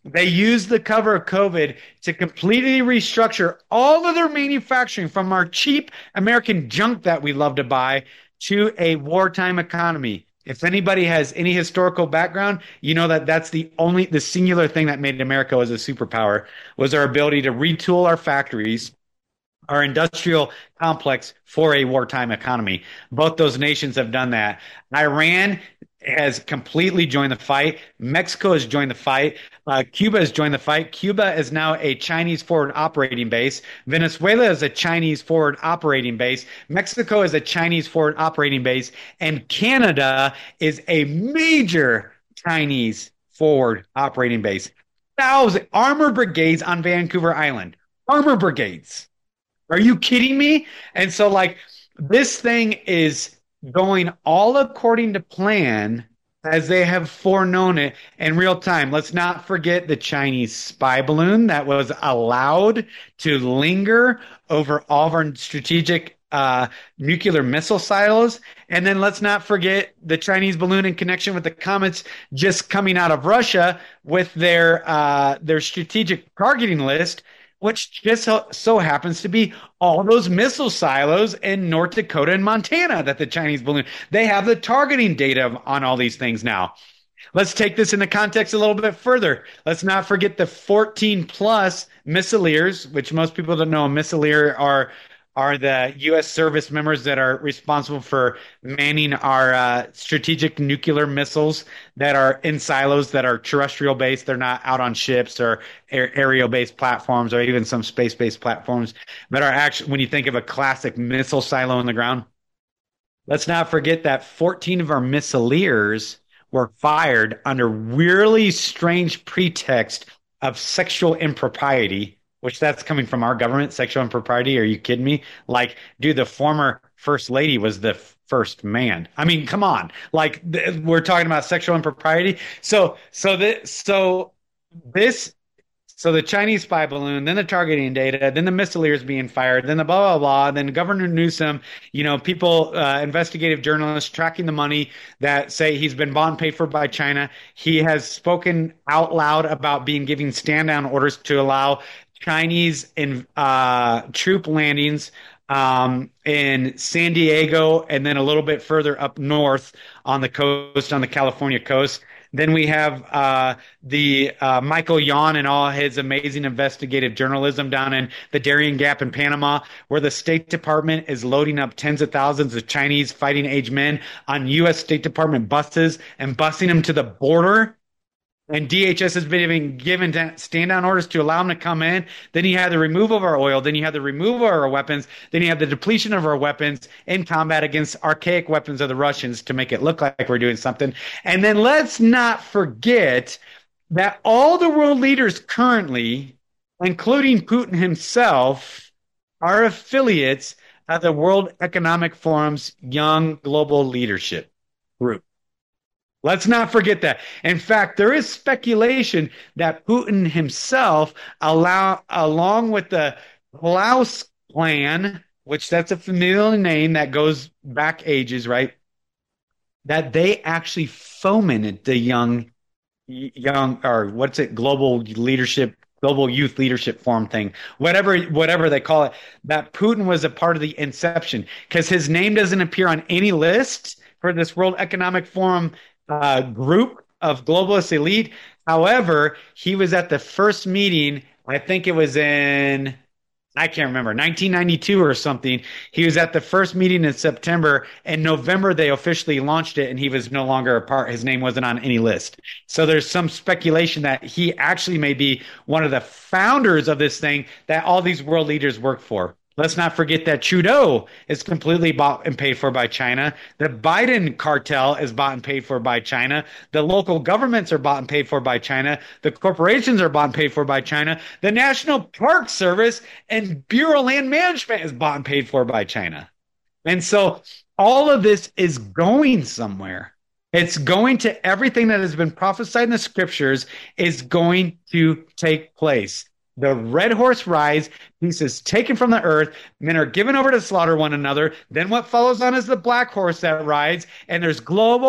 They used the cover of COVID to completely restructure all of their manufacturing from our cheap American junk that we love to buy to a wartime economy. If anybody has any historical background, you know that that's the only, the singular thing that made America as a superpower was our ability to retool our factories, our industrial complex for a wartime economy. Both those nations have done that. Iran has completely joined the fight. Mexico has joined the fight. Uh, Cuba has joined the fight. Cuba is now a Chinese forward operating base. Venezuela is a Chinese forward operating base. Mexico is a Chinese forward operating base. And Canada is a major Chinese forward operating base. Thousand armor brigades on Vancouver Island. Armor brigades. Are you kidding me? And so, like, this thing is going all according to plan as they have foreknown it in real time. Let's not forget the Chinese spy balloon that was allowed to linger over all of our strategic uh, nuclear missile silos. And then let's not forget the Chinese balloon in connection with the comets just coming out of Russia with their uh, their strategic targeting list, which just so, so happens to be all those missile silos in North Dakota and Montana that the Chinese balloon. They have the targeting data on all these things now. Let's take this into context a little bit further. Let's not forget the fourteen plus missileers, which most people don't know. A missileer are are the U S service members that are responsible for manning our uh, strategic nuclear missiles that are in silos that are terrestrial based. They're not out on ships or aer- aerial based platforms or even some space based platforms, but are actually, when you think of a classic missile silo in the ground, let's not forget that fourteen of our missileers were fired under really strange pretext of sexual impropriety, which that's coming from our government, sexual impropriety. Are you kidding me? Like, dude, the former first lady was the first man. I mean, come on. Like, th- we're talking about sexual impropriety. So, so this, so this, so the Chinese spy balloon, then the targeting data, then the missileers being fired, then the blah, blah, blah, then Governor Newsom, you know, people, uh, investigative journalists tracking the money that say he's been bought and paid for by China. He has spoken out loud about being giving stand down orders to allow Chinese in, uh, troop landings um, in San Diego and then a little bit further up north on the coast, on the California coast. Then we have uh, the uh, Michael Yon and all his amazing investigative journalism down in the Darien Gap in Panama, where the State Department is loading up tens of thousands of Chinese fighting age men on U S State Department buses and busing them to the border. And D H S has been given stand down orders to allow them to come in. Then you have the removal of our oil. Then you have the removal of our weapons. Then you have the depletion of our weapons in combat against archaic weapons of the Russians to make it look like we're doing something. And then let's not forget that all the world leaders currently, including Putin himself, are affiliates of the World Economic Forum's Young Global Leadership Group. Let's not forget that. In fact, there is speculation that Putin himself, allow, along with the Klaus Plan, which that's a familiar name that goes back ages, right? That they actually fomented the young, young, or what's it, global leadership, global youth leadership forum thing, whatever, whatever they call it. That Putin was a part of the inception because his name doesn't appear on any list for this World Economic Forum Uh, group of globalist elite. However, he was at the first meeting, I think it was in, I can't remember, nineteen ninety-two or something. He was at the first meeting in September. In November, they officially launched it, and he was no longer a part. His name wasn't on any list. So there's some speculation that he actually may be one of the founders of this thing that all these world leaders work for. Let's not forget that Trudeau is completely bought and paid for by China. The Biden cartel is bought and paid for by China. The local governments are bought and paid for by China. The corporations are bought and paid for by China. The National Park Service and Bureau of Land Management is bought and paid for by China. And so all of this is going somewhere. It's going to everything that has been prophesied in the scriptures is going to take place. The red horse rides, pieces taken from the earth, men are given over to slaughter one another. Then what follows on is the black horse that rides, and there's global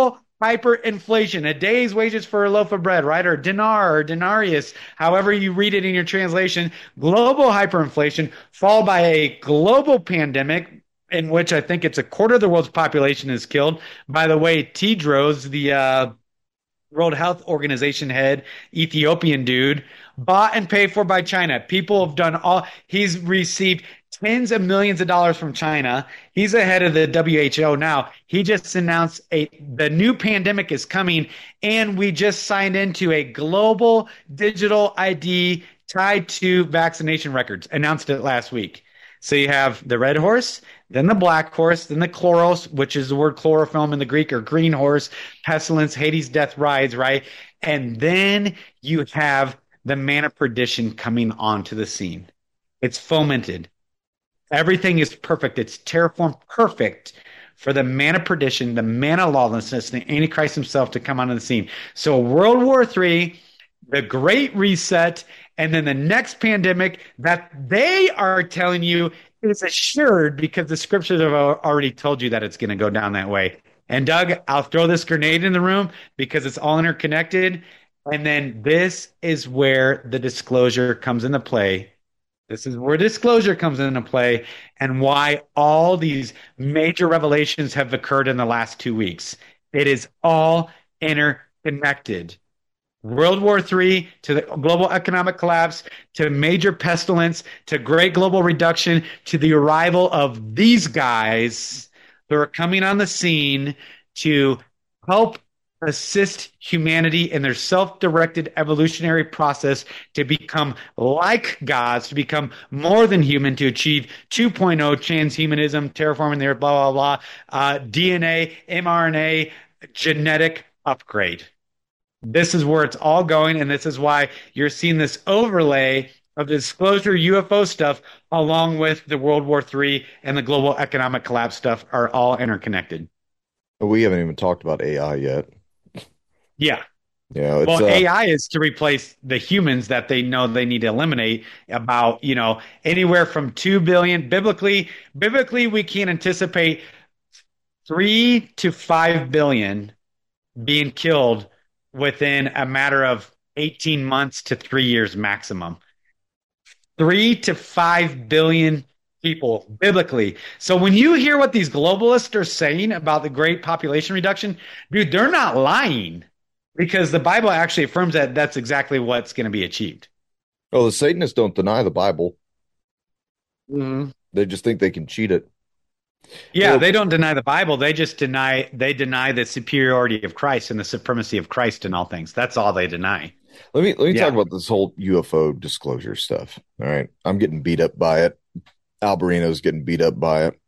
hyperinflation, a day's wages for a loaf of bread, right? Or dinar or denarius, however you read it in your translation, global hyperinflation, followed by a global pandemic in which I think it's a quarter of the world's population is killed. By the way, Tedros, the uh, World Health Organization head, Ethiopian dude, bought and paid for by China. People have done all, he's received tens of millions of dollars from China. He's the head of the W H O now. He just announced a the new pandemic is coming, and we just signed into a global digital I D tied to vaccination records. Announced it last week. So you have the red horse, then the black horse, then the chloros, which is the word chlorophyll in the Greek, or green horse, pestilence, Hades, death rides, right? And then you have the man of perdition coming onto the scene. It's fomented. Everything is perfect. It's terraformed perfect for the man of perdition, the man of lawlessness, the Antichrist himself to come onto the scene. So World War Three, the Great Reset, and then the next pandemic that they are telling you is assured because the scriptures have already told you that it's going to go down that way. And Doug, I'll throw this grenade in the room because it's all interconnected. And then this is where the disclosure comes into play. This is where disclosure comes into play and why all these major revelations have occurred in the last two weeks. It is all interconnected. World War Three to the global economic collapse, to major pestilence, to great global reduction, to the arrival of these guys who are coming on the scene to help assist humanity in their self-directed evolutionary process to become like gods, to become more than human, to achieve two point oh transhumanism, terraforming the earth, blah, blah, blah, uh, D N A, mRNA, genetic upgrade. This is where it's all going, and this is why you're seeing this overlay of the disclosure U F O stuff along with the World War Three and the global economic collapse stuff are all interconnected. We haven't even talked about A I yet. Yeah. Yeah, it's, well, uh, A I is to replace the humans that they know they need to eliminate. About, you know, anywhere from two billion. Biblically, biblically, we can anticipate three to five billion being killed within a matter of eighteen months to three years maximum. Three to five billion people biblically. So when you hear what these globalists are saying about the great population reduction, dude, they're not lying. Because the Bible actually affirms that that's exactly what's going to be achieved. Oh, the Satanists don't deny the Bible. Mm-hmm. They just think they can cheat it. Yeah, well, they don't deny the Bible. They just deny they deny the superiority of Christ and the supremacy of Christ in all things. That's all they deny. Let me let me yeah. talk about this whole U F O disclosure stuff. All right, I'm getting beat up by it. Alberino's getting beat up by it.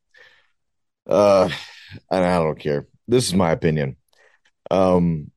Uh, and I don't care. This is my opinion. Um.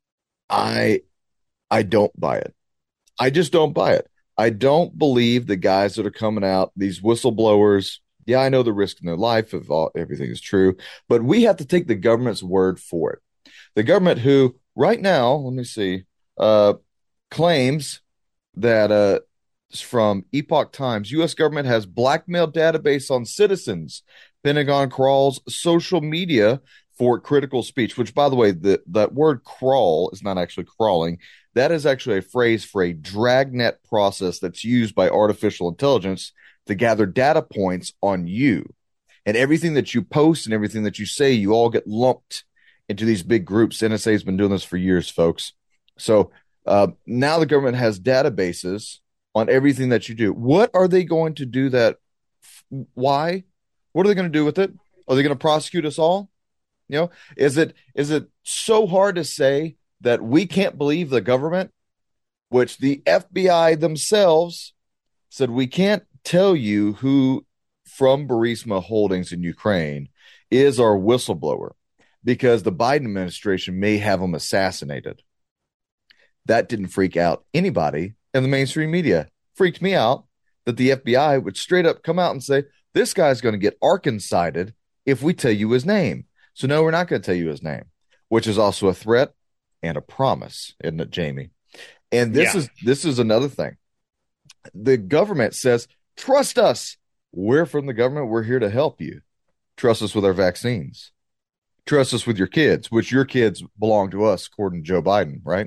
I I don't buy it. I just don't buy it. I don't believe the guys that are coming out, these whistleblowers. Yeah, I know the risk in their life if all, everything is true, but we have to take the government's word for it. The government who right now, let me see, uh, claims that uh, from Epoch Times, U S government has blackmail database on citizens. Pentagon crawls social media for critical speech, which, by the way, the, that word crawl is not actually crawling. That is actually a phrase for a dragnet process that's used by artificial intelligence to gather data points on you. And everything that you post and everything that you say, you all get lumped into these big groups. N S A has been doing this for years, folks. So uh, now the government has databases on everything that you do. What are they going to do that? Why? What are they going to do with it? Are they going to prosecute us all? You know, is it is it so hard to say that we can't believe the government, which the F B I themselves said we can't tell you who from Burisma Holdings in Ukraine is our whistleblower because the Biden administration may have him assassinated. That didn't freak out anybody in the mainstream media. Freaked me out that the F B I would straight up come out and say, this guy's going to get Arkancided if we tell you his name. So no, we're not going to tell you his name, which is also a threat and a promise, isn't it, Jamie? And this yeah. is this is another thing. The government says, trust us. We're from the government. We're here to help you. Trust us with our vaccines. Trust us with your kids, which your kids belong to us, according to Joe Biden, right?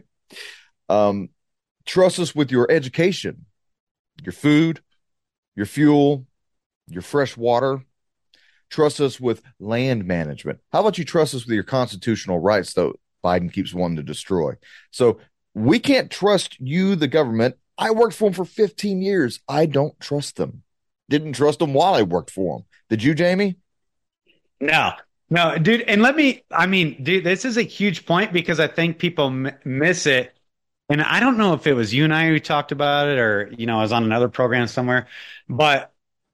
Um, Trust us with your education, your food, your fuel, your fresh water. Trust us with land management. How about you trust us with your constitutional rights, though Biden keeps wanting to destroy? So we can't trust you, the government. I worked for them for fifteen years. I don't trust them. Didn't trust them while I worked for them. Did you, Jamie? No, no, dude. And let me, I mean, dude, this is a huge point because I think people m miss it. And I don't know if it was you and I who talked about it or, you know, I was on another program somewhere, but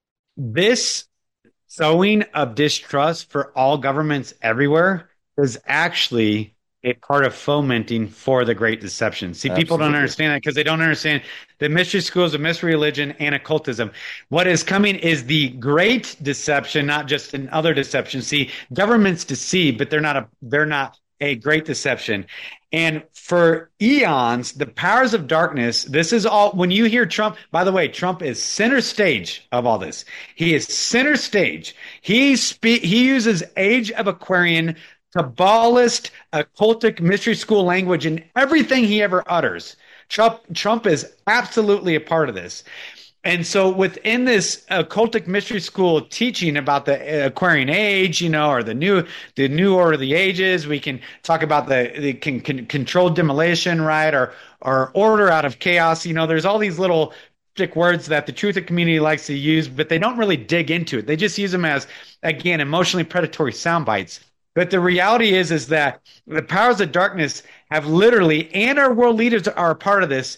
this sowing of distrust for all governments everywhere is actually a part of fomenting for the Great Deception. See, people don't Absolutely. understand that because they don't understand the mystery schools of mystery religion and occultism. What is coming is the Great Deception, not just another deception. See, governments deceive, but they're not a they're not a great deception. And for eons, the powers of darkness, this is all, when you hear Trump, by the way, Trump is center stage of all this. He is center stage. He spe- he uses Age of Aquarian, Kabbalist, occultic mystery school language in everything he ever utters. Trump, Trump is absolutely a part of this. And so within this occultic mystery school teaching about the Aquarian age, you know, or the new the new order of the ages, we can talk about the, the can, can controlled demolition, right? Or or order out of chaos. You know, there's all these little words that the truth community likes to use, but they don't really dig into it. They just use them as, again, emotionally predatory sound bites. But the reality is, is that the powers of darkness have literally, and our world leaders are a part of this,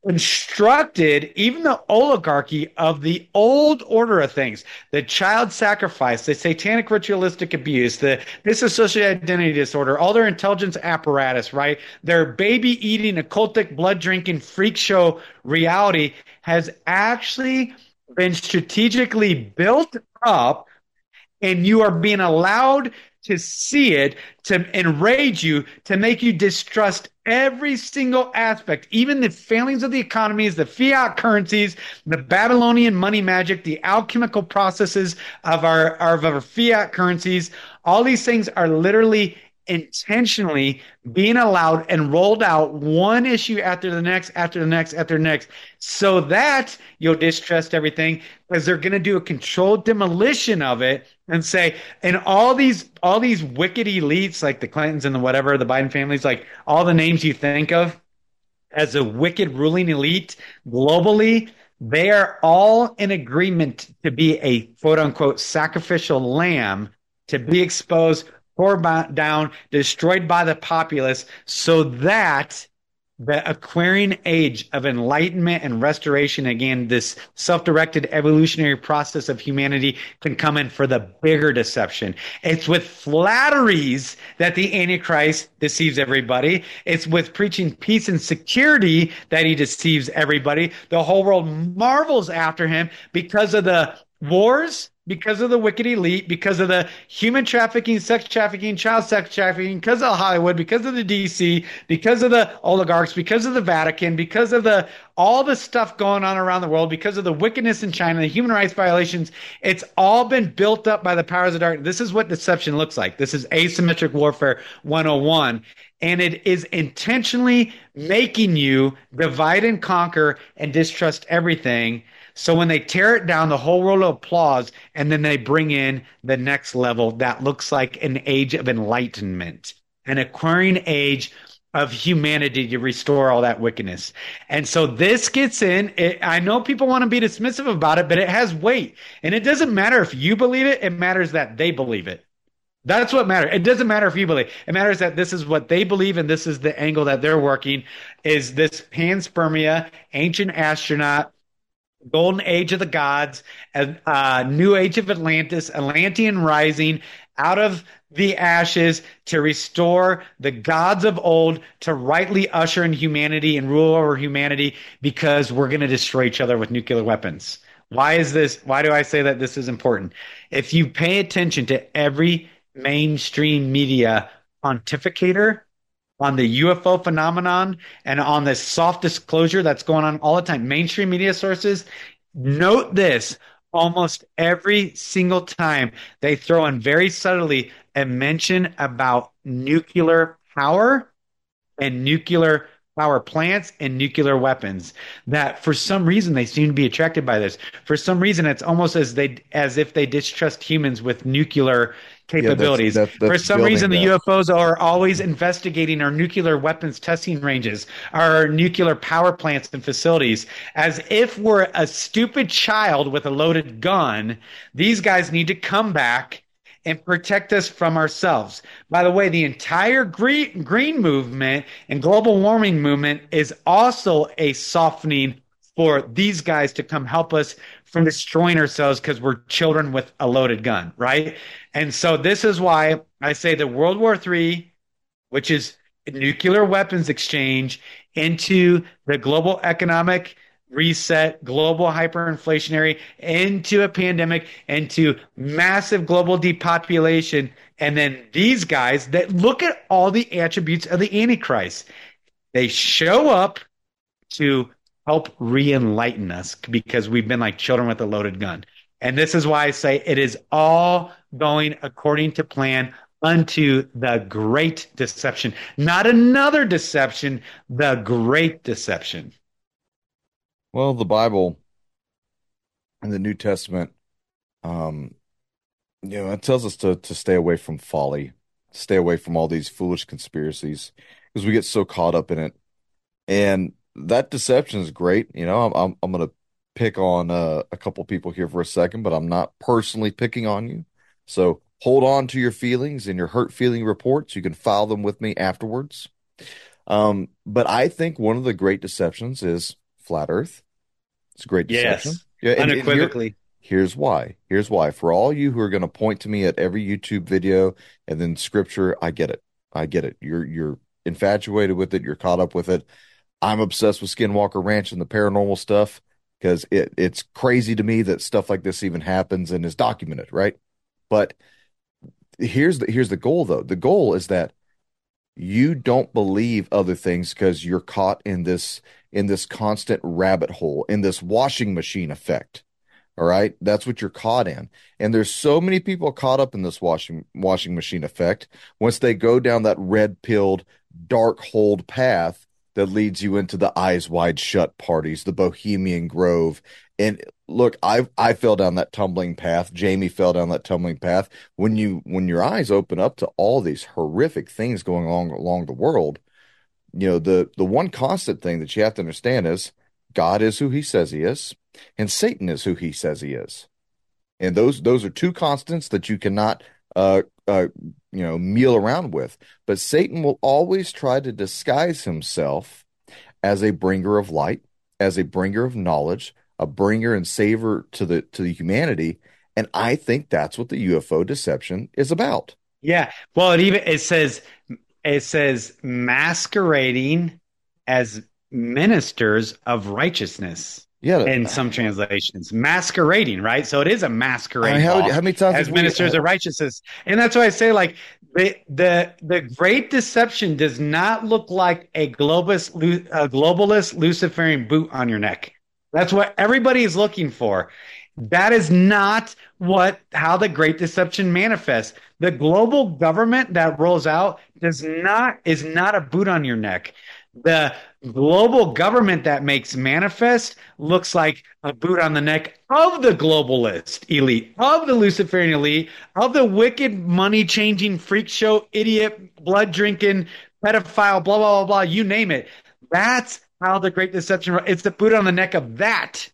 instructed even the oligarchy of the old order of things, the child sacrifice, the satanic ritualistic abuse, the dissociative identity disorder, all their intelligence apparatus, right? Their baby eating, occultic, blood drinking, freak show reality has actually been strategically built up, and you are being allowed to see it, to enrage you, to make you distrust every single aspect, even the failings of the economies, the fiat currencies, the Babylonian money magic, the alchemical processes of our, of our fiat currencies. All these things are literally intentionally being allowed and rolled out one issue after the next, after the next, after the next, so that you'll distrust everything, because they're going to do a controlled demolition of it and say, and all these, all these wicked elites like the Clintons and the whatever, the Biden families, like all the names you think of as a wicked ruling elite globally, they are all in agreement to be a quote unquote sacrificial lamb to be exposed, poured down, destroyed by the populace, so that the Aquarian age of enlightenment and restoration, again, this self-directed evolutionary process of humanity, can come in for the bigger deception. It's with flatteries that the Antichrist deceives everybody. It's with preaching peace and security that he deceives everybody. The whole world marvels after him because of the wars, because of the wicked elite, because of the human trafficking, sex trafficking, child sex trafficking, because of Hollywood, because of the D C, because of the oligarchs, because of the Vatican, because of the all the stuff going on around the world, because of the wickedness in China, the human rights violations. It's all been built up by the powers of darkness. This is what deception looks like. This is asymmetric warfare one oh one. And it is intentionally making you divide and conquer and distrust everything. So when they tear it down, the whole world will applaud, and then they bring in the next level that looks like an age of enlightenment, an Aquarian age of humanity to restore all that wickedness. And so this gets in. It, I know people want to be dismissive about it, but it has weight. And it doesn't matter if you believe it. It matters that they believe it. That's what matters. It doesn't matter if you believe. It matters that this is what they believe, and this is the angle that they're working, is this panspermia, ancient astronaut, golden age of the gods, a uh, new age of Atlantis, Atlantean rising out of the ashes to restore the gods of old, to rightly usher in humanity and rule over humanity, because we're going to destroy each other with nuclear weapons. Why is this? Why do I say that this is important? If you pay attention to every mainstream media pontificator on the U F O phenomenon and on this soft disclosure that's going on all the time, mainstream media sources, note this: almost every single time they throw in very subtly a mention about nuclear power and nuclear power plants and nuclear weapons, that for some reason they seem to be attracted by this. For some reason it's almost as they as if they distrust humans with nuclear Yeah, that's capabilities. that For that's some building reason the that. U F Os are always investigating our nuclear weapons testing ranges, our nuclear power plants and facilities, as if we're a stupid child with a loaded gun. These guys need to come back and protect us from ourselves. By the way, the entire green, green movement and global warming movement is also a softening for these guys to come help us from destroying ourselves because we're children with a loaded gun, right? And so this is why I say that World War Three, which is nuclear weapons exchange, into the global economic reset, global hyperinflationary, into a pandemic, into massive global depopulation. And then these guys that look at all the attributes of the Antichrist, they show up to help re-enlighten us because we've been like children with a loaded gun. And this is why I say it is all going according to plan unto the great deception, not another deception, the great deception. Well, the Bible and the New Testament, um, you know, it tells us to to stay away from folly, stay away from all these foolish conspiracies because we get so caught up in it. And that deception is great. You know, I'm I'm, I'm gonna pick on uh, a couple people here for a second, but I'm not personally picking on you. So hold on to your feelings and your hurt feeling reports. You can file them with me afterwards. Um, but I think one of the great deceptions is flat Earth. It's a great deception. Yes, Yeah, and, and here, unequivocally. here's why. Here's why. For all you who are going to point to me at every YouTube video and then scripture, I get it. I get it. You're you're infatuated with it. You're caught up with it. I'm obsessed with Skinwalker Ranch and the paranormal stuff because it it's crazy to me that stuff like this even happens and is documented, right? But here's the here's the goal though. The goal is that you don't believe other things because you're caught in this in this constant rabbit hole, in this washing machine effect. All right. That's what you're caught in. And there's so many people caught up in this washing washing machine effect. Once they go down that red pilled, dark holed path that leads you into the eyes wide shut parties, the Bohemian Grove. And look, I I fell down that tumbling path. Jamie fell down that tumbling path. When you when your eyes open up to all these horrific things going along along the world, you know, the the one constant thing that you have to understand is God is who he says he is, and Satan is who he says he is. And those those are two constants that you cannot uh uh you know meal around with. But Satan will always try to disguise himself as a bringer of light, as a bringer of knowledge, a bringer and saver to the to the humanity. And I think that's what the U F O deception is about. Yeah. Well, it even it says it says masquerading as ministers of righteousness Yeah. in some translations. Masquerading, right? So it is a I mean, masquerade how, ball how many times as have we, ministers of righteousness. And that's why I say like the the the great deception does not look like a globus a globalist Luciferian boot on your neck. That's what everybody is looking for. That is not what how the great deception manifests. The global government that rolls out does not is not a boot on your neck. The global government that makes manifest looks like a boot on the neck of the globalist elite, of the Luciferian elite, of the wicked money changing freak show idiot blood drinking pedophile blah blah blah blah, you name it. That's how the great deception, it's the boot on the neck of that.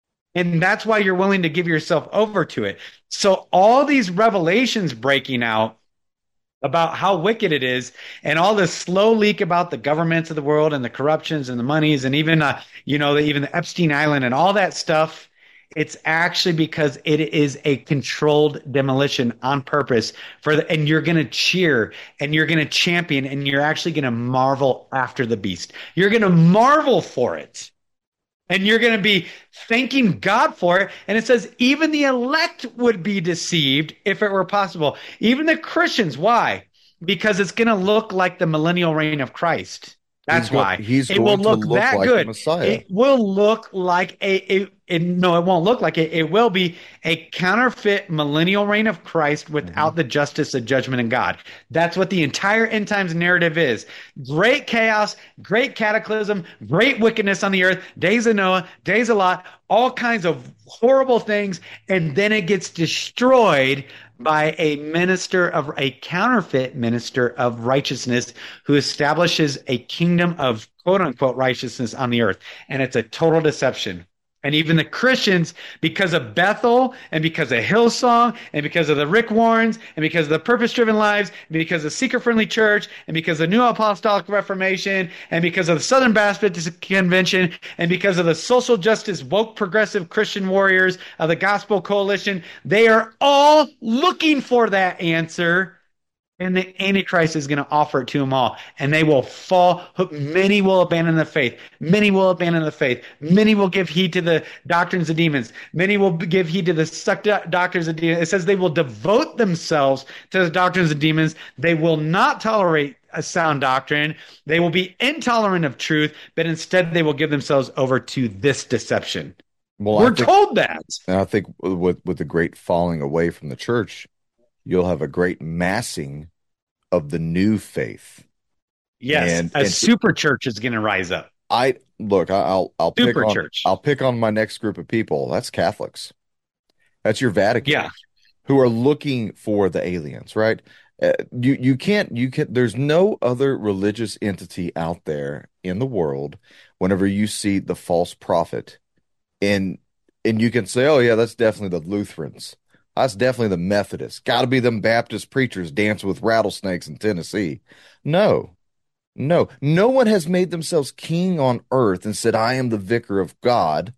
And that's why you're willing to give yourself over to it. So all these revelations breaking out about how wicked it is, and all this slow leak about the governments of the world and the corruptions and the monies, and even uh, you know even the Epstein Island and all that stuff. It's actually because it is a controlled demolition on purpose for the, and you're going to cheer and you're going to champion and you're actually going to marvel after the beast. You're going to marvel for it. And you're going to be thanking God for it. And it says even the elect would be deceived if it were possible. Even the Christians. Why? Because it's going to look like the millennial reign of Christ. That's he's go, why. he's it going will look, to look that like good. the Messiah. It will look like a, a it, no, it won't look like it. It will be a counterfeit millennial reign of Christ Mhm. without the justice of judgment of God. That's what the entire end times narrative is. Great chaos, great cataclysm, great wickedness on the earth, days of Noah, days of Lot, all kinds of horrible things. And then it gets destroyed by a minister of a counterfeit minister of righteousness who establishes a kingdom of quote unquote righteousness on the earth. And it's a total deception. And even the Christians, because of Bethel and because of Hillsong and because of the Rick Warrens and because of the Purpose Driven Lives and because of Seeker Friendly Church and because of the New Apostolic Reformation and because of the Southern Baptist Convention and because of the social justice woke progressive Christian warriors of the Gospel Coalition, they are all looking for that answer. And the Antichrist is going to offer it to them all. And they will fall. Many will abandon the faith. Many will abandon the faith. Many will give heed to the doctrines of demons. Many will give heed to the suck doctrines of demons. It says they will devote themselves to the doctrines of demons. They will not tolerate a sound doctrine. They will be intolerant of truth, but instead they will give themselves over to this deception. Well, I We're think, told that. and I think with with the great falling away from the church, you'll have a great massing of the new faith. Yes, And a and super church is going to rise up. I look, I- I'll I'll pick Super on church. I'll pick on my next group of people. That's Catholics. That's your Vatican, Yeah. who are looking for the aliens, right? Uh, you you can't you can there's no other religious entity out there in the world whenever you see the false prophet and and you can say, oh yeah, that's definitely the Lutherans. That's definitely the Methodists. Got to be them Baptist preachers dancing with rattlesnakes in Tennessee. No, no, no one has made themselves king on earth and said, I am the vicar of God,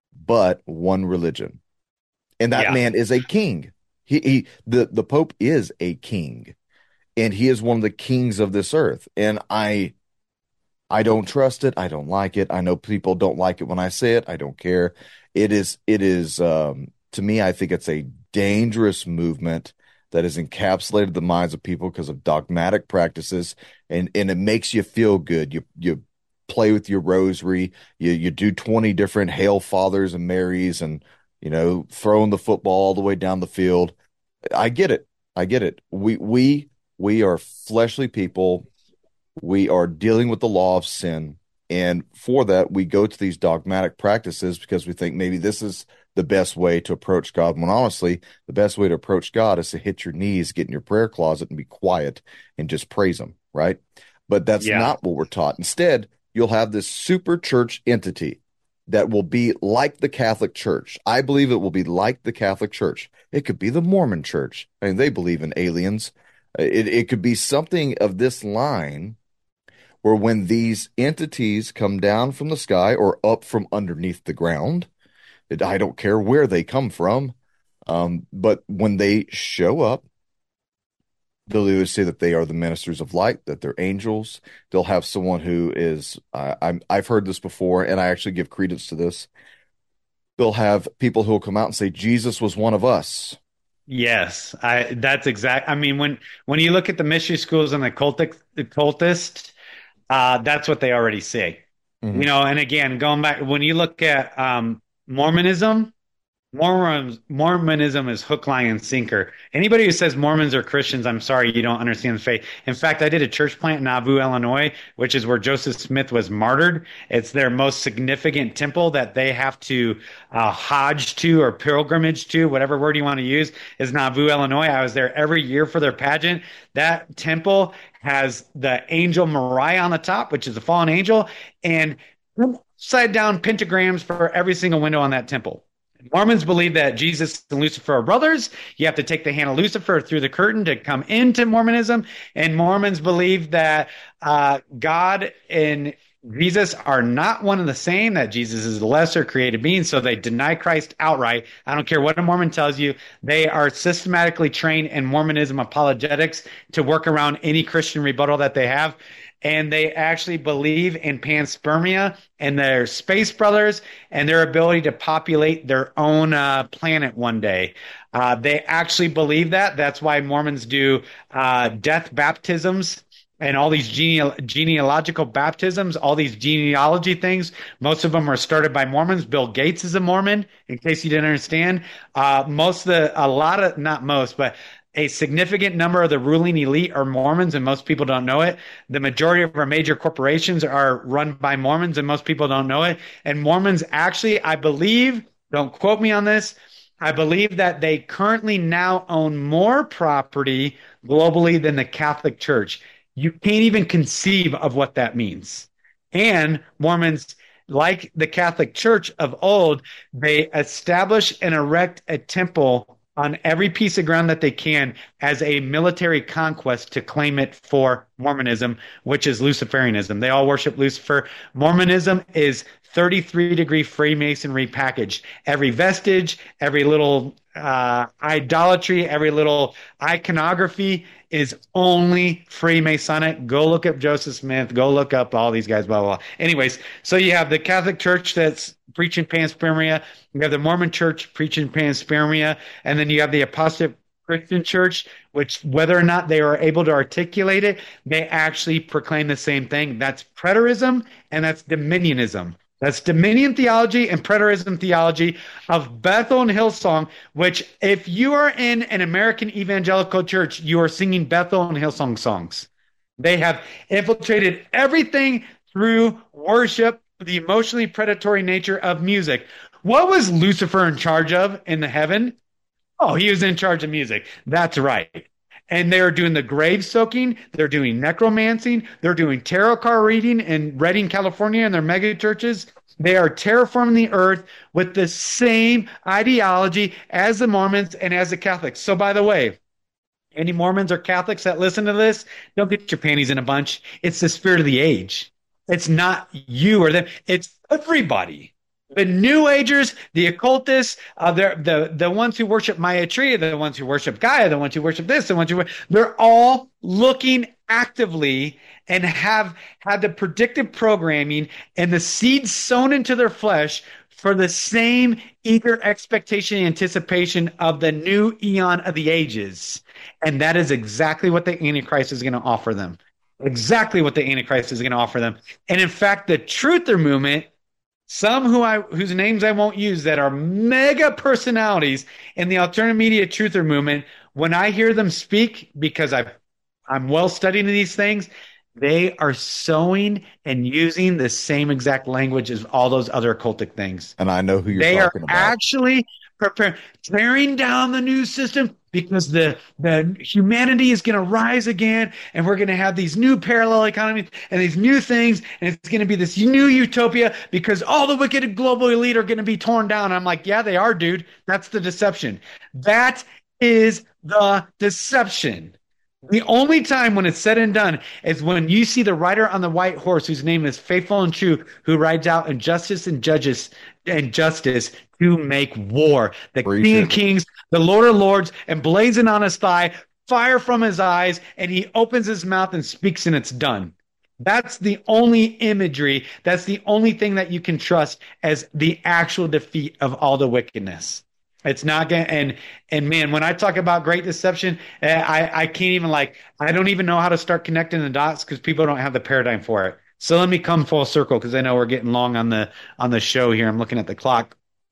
but one religion. And that Yeah. man is a king. He, he the, the Pope is a king, and he is one of the kings of this earth. And I I don't trust it. I don't like it. I know people don't like it when I say it. I don't care. It is, it is, um, to me, I think it's a dangerous movement that has encapsulated the minds of people because of dogmatic practices, and, and it makes you feel good. You, you play with your rosary. You, you do twenty different Hail Fathers and Marys and, you know, throwing the football all the way down the field. I get it. I get it. We, we, we are fleshly people. We are dealing with the law of sin. And for that, we go to these dogmatic practices because we think maybe this is the best way to approach God. When honestly, the best way to approach God is to hit your knees, get in your prayer closet, and be quiet and just praise Him, right? But that's Yeah. not what we're taught. Instead, you'll have this super church entity that will be like the Catholic Church. I believe it will be like the Catholic Church. It could be the Mormon Church. I mean, they believe in aliens. It, it could be something of this line where when these entities come down from the sky or up from underneath the ground, it, I don't care where they come from, um, but when they show up, they'll either say that they are the ministers of light, that they're angels. They'll have someone who is, uh, I'm, I've heard this before, and I actually give credence to this. They'll have people who will come out and say, Jesus was one of us. Yes, I that's exact. I mean, when when you look at the mystery schools and the cultic the cultist, uh, that's what they already say. You Mhm. know, and again, going back when you look at um, Mormonism, Mormon, Mormonism is hook, line, and sinker. Anybody who says Mormons are Christians, I'm sorry, you don't understand the faith. In fact, I did a church plant in Nauvoo, Illinois, which is where Joseph Smith was martyred. It's their most significant temple that they have to uh, Hajj to or pilgrimage to, whatever word you want to use, is Nauvoo, Illinois. I was there every year for their pageant. That temple has the angel Moriah on the top, which is a fallen angel, and upside down pentagrams for every single window on that temple. Mormons believe that Jesus and Lucifer are brothers. You have to take the hand of Lucifer through the curtain to come into Mormonism. And Mormons believe that uh, God and Jesus are not one and the same, that Jesus is the lesser created being. So they deny Christ outright. I don't care what a Mormon tells you. They are systematically trained in Mormonism apologetics to work around any Christian rebuttal that they have. And they actually believe in panspermia and their space brothers and their ability to populate their own uh, planet one day. Uh, they actually believe that. That's why Mormons do uh, death baptisms and all these gene- genealogical baptisms, all these genealogy things. Most of them are started by Mormons. Bill Gates is a Mormon, in case you didn't understand. Uh, most of the, a lot of, not most, but a significant number of the ruling elite are Mormons, and most people don't know it. The majority of our major corporations are run by Mormons, and most people don't know it. And Mormons actually, I believe, don't quote me on this, I believe that they currently now own more property globally than the Catholic Church. You can't even conceive of what that means. And Mormons, like the Catholic Church of old, they establish and erect a temple on every piece of ground that they can as a military conquest to claim it for Mormonism, which is Luciferianism. They all worship Lucifer. Mormonism is thirty-three degree Freemasonry packaged. Every vestige, every little uh, idolatry, every little iconography is only Freemasonic. Go look up Joseph Smith. Go look up all these guys, blah, blah, blah. Anyways, so you have the Catholic Church that's preaching panspermia. You have the Mormon Church preaching panspermia. And then you have the Apostate Christian Church, which whether or not they are able to articulate it, they actually proclaim the same thing. That's preterism and that's dominionism. That's Dominion theology and preterism theology of Bethel and Hillsong, which if you are in an American evangelical church, you are singing Bethel and Hillsong songs. They have infiltrated everything through worship, the emotionally predatory nature of music. What was Lucifer in charge of in the heaven? Oh, he was in charge of music. That's right. And they're doing the grave soaking. They're doing necromancing. They're doing tarot card reading in Redding, California, in their mega churches. They are terraforming the earth with the same ideology as the Mormons and as the Catholics. So, by the way, any Mormons or Catholics that listen to this, don't get your panties in a bunch. It's the spirit of the age. It's not you or them. It's everybody. The New Agers, the occultists, uh, the the ones who worship Maitreya, the ones who worship Gaia, the ones who worship this, the ones who they're all looking actively and have had the predictive programming and the seeds sown into their flesh for the same eager expectation and anticipation of the new eon of the ages. And that is exactly what the Antichrist is going to offer them. Exactly what the Antichrist is going to offer them. And in fact, the Truther movement, some who I whose names I won't use that are mega personalities in the alternative media truther movement, when I hear them speak, because I I'm well studied in these things, they are sowing and using the same exact language as all those other occultic things. And I know who you're they talking are about. Actually preparing, tearing down the news system because the, the humanity is going to rise again, and we're going to have these new parallel economies and these new things, and it's going to be this new utopia because all the wicked global elite are going to be torn down. I'm like, yeah, they are, dude. That's the deception. That is the deception. The only time when it's said and done is when you see the rider on the white horse, whose name is Faithful and True, who rides out in justice and judges and justice to make war. The Preach King it. of Kings, the Lord of Lords, emblazoned on his thigh, fire from his eyes, and he opens his mouth and speaks, and it's done. That's the only imagery. That's the only thing that you can trust as the actual defeat of all the wickedness. It's not going to, and, and man, when I talk about great deception, I, I can't even like, I don't even know how to start connecting the dots because people don't have the paradigm for it. So let me come full circle because I know we're getting long on the, on the show here. I'm looking at the clock.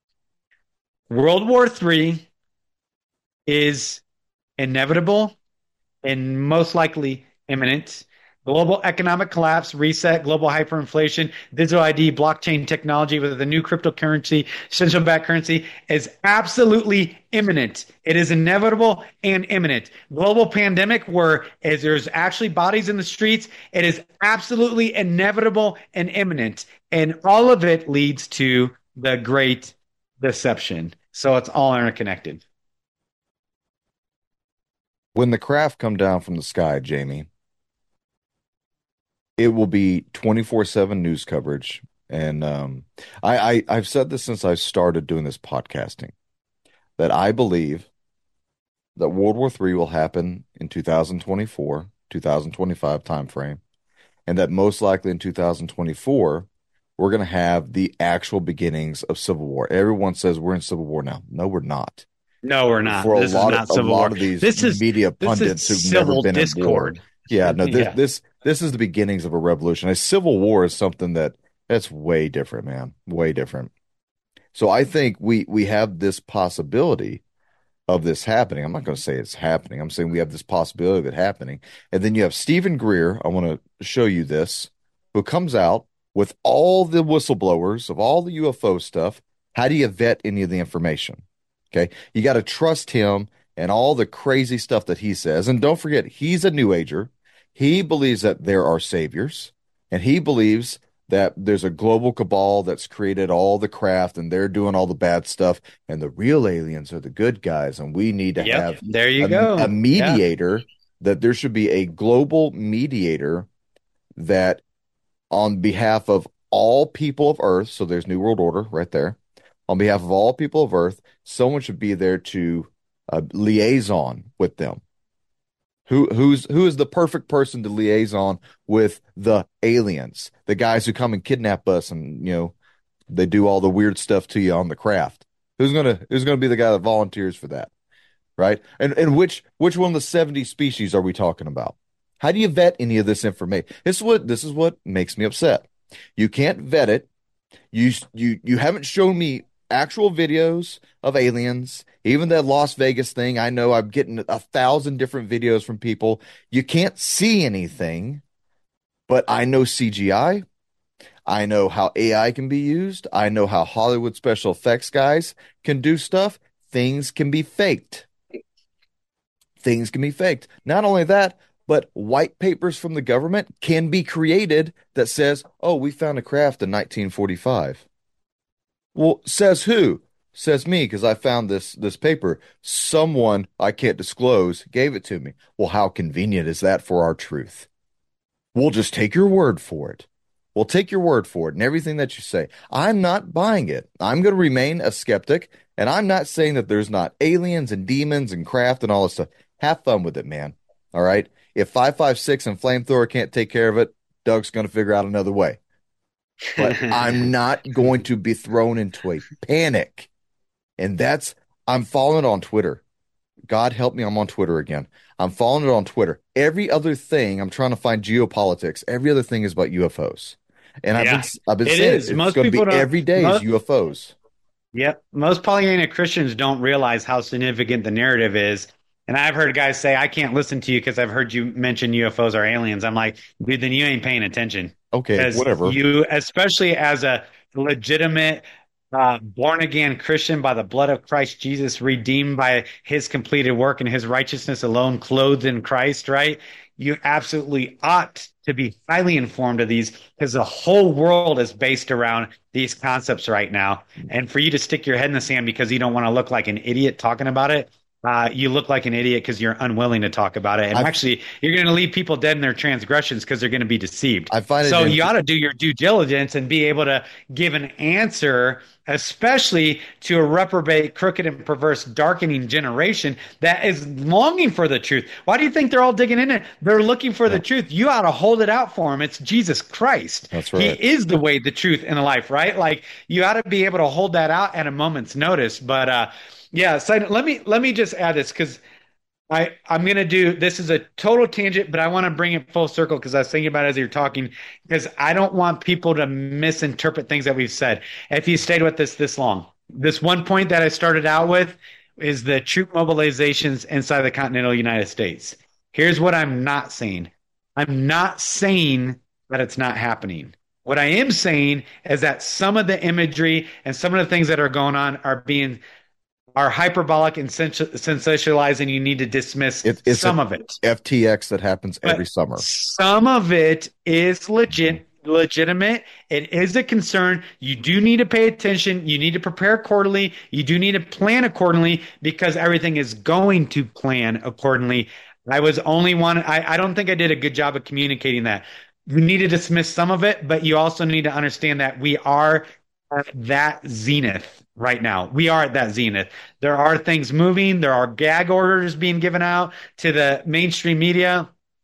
World War Three is inevitable and most likely imminent. Global economic collapse, reset, global hyperinflation, digital I D, blockchain technology with the new cryptocurrency, central bank currency is absolutely imminent. It is inevitable and imminent. Global pandemic where as there's actually bodies in the streets, it is absolutely inevitable and imminent. And all of it leads to the great deception. So it's all interconnected. When the craft come down from the sky, Jamie, it will be twenty-four seven news coverage. And um, I, I, I've said this since I started doing this podcasting, that I believe that World War Three will happen in two thousand twenty-four, two thousand twenty-five timeframe, and that most likely in two thousand twenty-four, we're going to have the actual beginnings of civil war. Everyone says we're in civil war now. No, we're not. No, we're not. For a this lot is not of, civil a lot war. of these this is, media this pundits is who've never been discord. in war. Yeah, no, this, Yeah. this this is the beginnings of a revolution. A civil war is something that that's way different, man. Way different. So I think we we have this possibility of this happening. I'm not going to say it's happening. I'm saying we have this possibility of it happening. And then you have Stephen Greer. I want to show you this, who comes out with all the whistleblowers of all the U F O stuff. How do you vet any of the information? Okay. You got to trust him and all the crazy stuff that he says. And don't forget, he's a New Ager. He believes that there are saviors, and he believes that there's a global cabal that's created all the craft and they're doing all the bad stuff, and the real aliens are the good guys, and we need to Yep, have there you a, go. a Yeah. mediator, that there should be a global mediator that on behalf of all people of Earth, so there's New World Order right there, on behalf of all people of Earth, someone should be there to uh, liaison with them. Who who's who is the perfect person to liaison with the aliens, the guys who come and kidnap us, and you know they do all the weird stuff to you on the craft? Who's gonna who's gonna be the guy that volunteers for that, right? And and which which one of the seventy species are we talking about? How do you vet any of this information? This is what this is what makes me upset. You can't vet it. You you you haven't shown me actual videos of aliens. Even that Las Vegas thing, I know I'm getting a thousand different videos from people. You can't see anything, but I know C G I. I know how A I can be used. I know how Hollywood special effects guys can do stuff. Things can be faked. Things can be faked. Not only that, but white papers from the government can be created that says, oh, we found a craft in nineteen forty-five. Well, says who? Says me, because I found this this paper. Someone I can't disclose gave it to me. Well, how convenient is that for our truth? We'll just take your word for it. We'll take your word for it and everything that you say. I'm not buying it. I'm going to remain a skeptic, and I'm not saying that there's not aliens and demons and craft and all this stuff. Have fun with it, man. All right? If five five six and Flamethrower can't take care of it, Doug's going to figure out another way. But I'm not going to be thrown into a panic. And that's, I'm following it on Twitter. God help me, I'm on Twitter again. I'm following it on Twitter. Every other thing, I'm trying to find geopolitics. Every other thing is about U F Os. And I've Yeah, been, I've been it saying is. it. It's Most going to people be don't. every day is Most, U F Os. Yep. Most Pollyanna Christians don't realize how significant the narrative is. And I've heard guys say, I can't listen to you because I've heard you mention U F Os or aliens. I'm like, dude, then you ain't paying attention. Okay, Because whatever. you, especially as a legitimate, uh, born again Christian by the blood of Christ Jesus, redeemed by his completed work and his righteousness alone, clothed in Christ, right? You absolutely ought to be highly informed of these, because the whole world is based around these concepts right now. And for you to stick your head in the sand because you don't want to look like an idiot talking about it, uh, you look like an idiot because you're unwilling to talk about it. And I, actually, you're going to leave people dead in their transgressions because they're going to be deceived. I find it So in- you ought to do your due diligence and be able to give an answer, especially to a reprobate, crooked, and perverse, darkening generation that is longing for the truth. Why do you think they're all digging in it? They're looking for the truth. You ought to hold it out for them. It's Jesus Christ. That's right. He is the way, the truth, and the life, right? Like, you ought to be able to hold that out at a moment's notice. But uh, yeah, so let me let me just add this, because I, I'm going to do, this is a total tangent, but I want to bring it full circle because I was thinking about it as you're talking, because I don't want people to misinterpret things that we've said. If you stayed with this this long, this one point that I started out with is the troop mobilizations inside the continental United States. Here's what I'm not saying. I'm not saying that it's not happening. What I am saying is that some of the imagery and some of the things that are going on are being are hyperbolic and sens- sensationalized, and you need to dismiss it, it's some of it. F T X that happens But every summer. Some of it is legit, legitimate. It is a concern. You do need to pay attention. You need to prepare accordingly. You do need to plan accordingly, because everything is going to plan accordingly. I was only one. I, I don't think I did a good job of communicating that. You need to dismiss some of it, but you also need to understand that we are at that zenith right now. We are at that zenith. There are things moving. There are gag orders being given out to the mainstream media.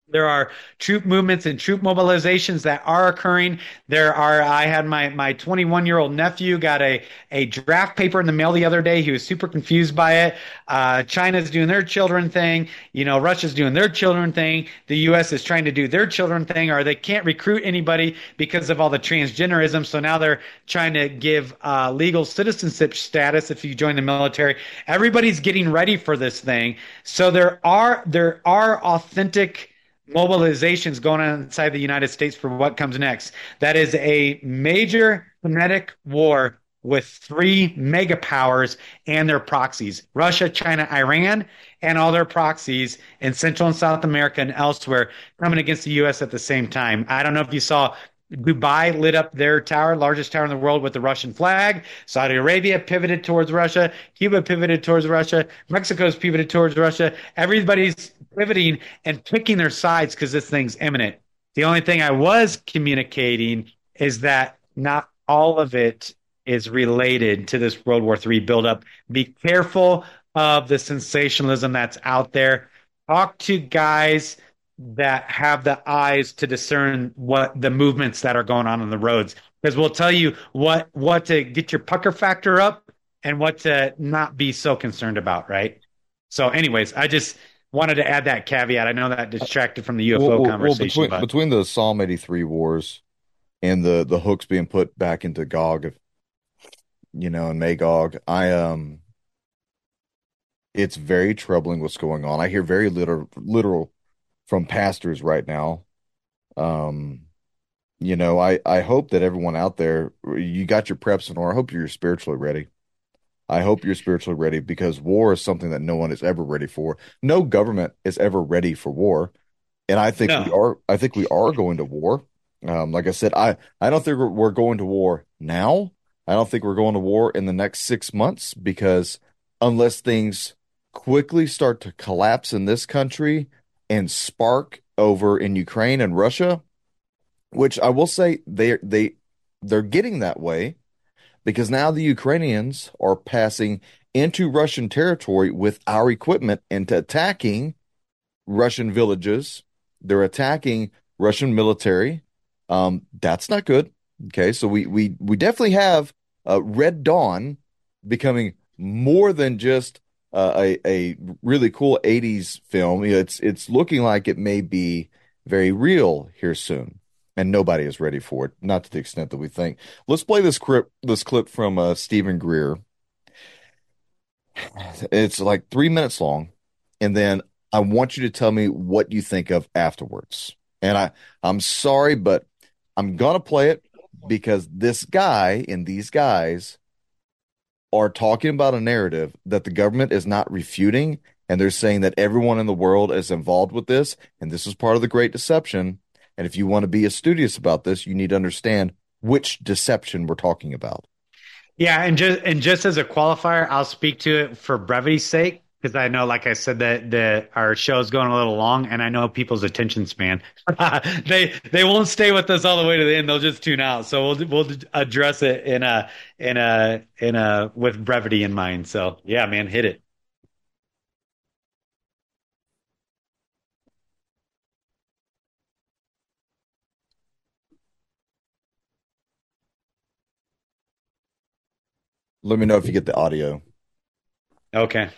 There are troop movements and troop mobilizations that are occurring. There are, I had my, my twenty-one year old nephew got a, a draft paper in the mail the other day. He was super confused by it. Uh, China's doing their children thing. You know, Russia's doing their children thing. The U S is trying to do their children thing, or they can't recruit anybody because of all the transgenderism. So now they're trying to give uh, legal citizenship status if you join the military. Everybody's getting ready for this thing. So there are, there are authentic mobilizations going on inside the United States for what comes next. That is a major kinetic war with three mega powers and their proxies: Russia, China, Iran, and all their proxies in Central and South America and elsewhere coming against the U S at the same time. I don't know if you saw Dubai lit up their tower, largest tower in the world, with the Russian flag. Saudi Arabia pivoted towards Russia. Cuba pivoted towards Russia. Mexico's pivoted towards Russia. Everybody's pivoting and picking their sides because this thing's imminent. The only thing I was communicating is that not all of it is related to this World War Three buildup. Be careful of the sensationalism that's out there. Talk to guys that have the eyes to discern what the movements that are going on on the roads, because we'll tell you what what to get your pucker factor up and what to not be so concerned about, right? So anyways, I just wanted to add that caveat. I know that distracted from the U F O well, well, conversation. Well, between, but... between the Psalm eighty-three wars and the, the hooks being put back into Gog, you know, and Magog, I um, it's very troubling what's going on. I hear very literal, literal from pastors right now. Um, you know, I, I hope that everyone out there, you got your preps in order. I hope you're spiritually ready. I hope you're spiritually ready, because war is something that no one is ever ready for. No government is ever ready for war. And I think no. we are, I think we are going to war. Um, like I said, I, I don't think we're, we're going to war now. I don't think we're going to war in the next six months, because unless things quickly start to collapse in this country and spark over in Ukraine and Russia, which I will say they they they're getting that way, because now the Ukrainians are passing into Russian territory with our equipment and attacking Russian villages. They're attacking Russian military. Um, that's not good. Okay, so we we we definitely have uh, Red Dawn becoming more than just Uh, a a really cool eighties film. It's it's looking like it may be very real here soon, and nobody is ready for it. Not to the extent that we think. Let's play this clip. This clip from uh, Stephen Greer. It's like three minutes long, and then I want you to tell me what you think of afterwards. And I I'm sorry, but I'm gonna play it because this guy and these guys are talking about a narrative that the government is not refuting, and they're saying that everyone in the world is involved with this, and this is part of the Great Deception. And if you want to be studious about this, you need to understand which deception we're talking about. Yeah, and just and just as a qualifier, I'll speak to it for brevity's sake, because I know, like I said, that the our show's going a little long, and I know people's attention span. they they won't stay with us all the way to the end; they'll just tune out. So we'll we'll address it in a in a in a with brevity in mind. So yeah, man, hit it. Let me know if you get the audio. Okay.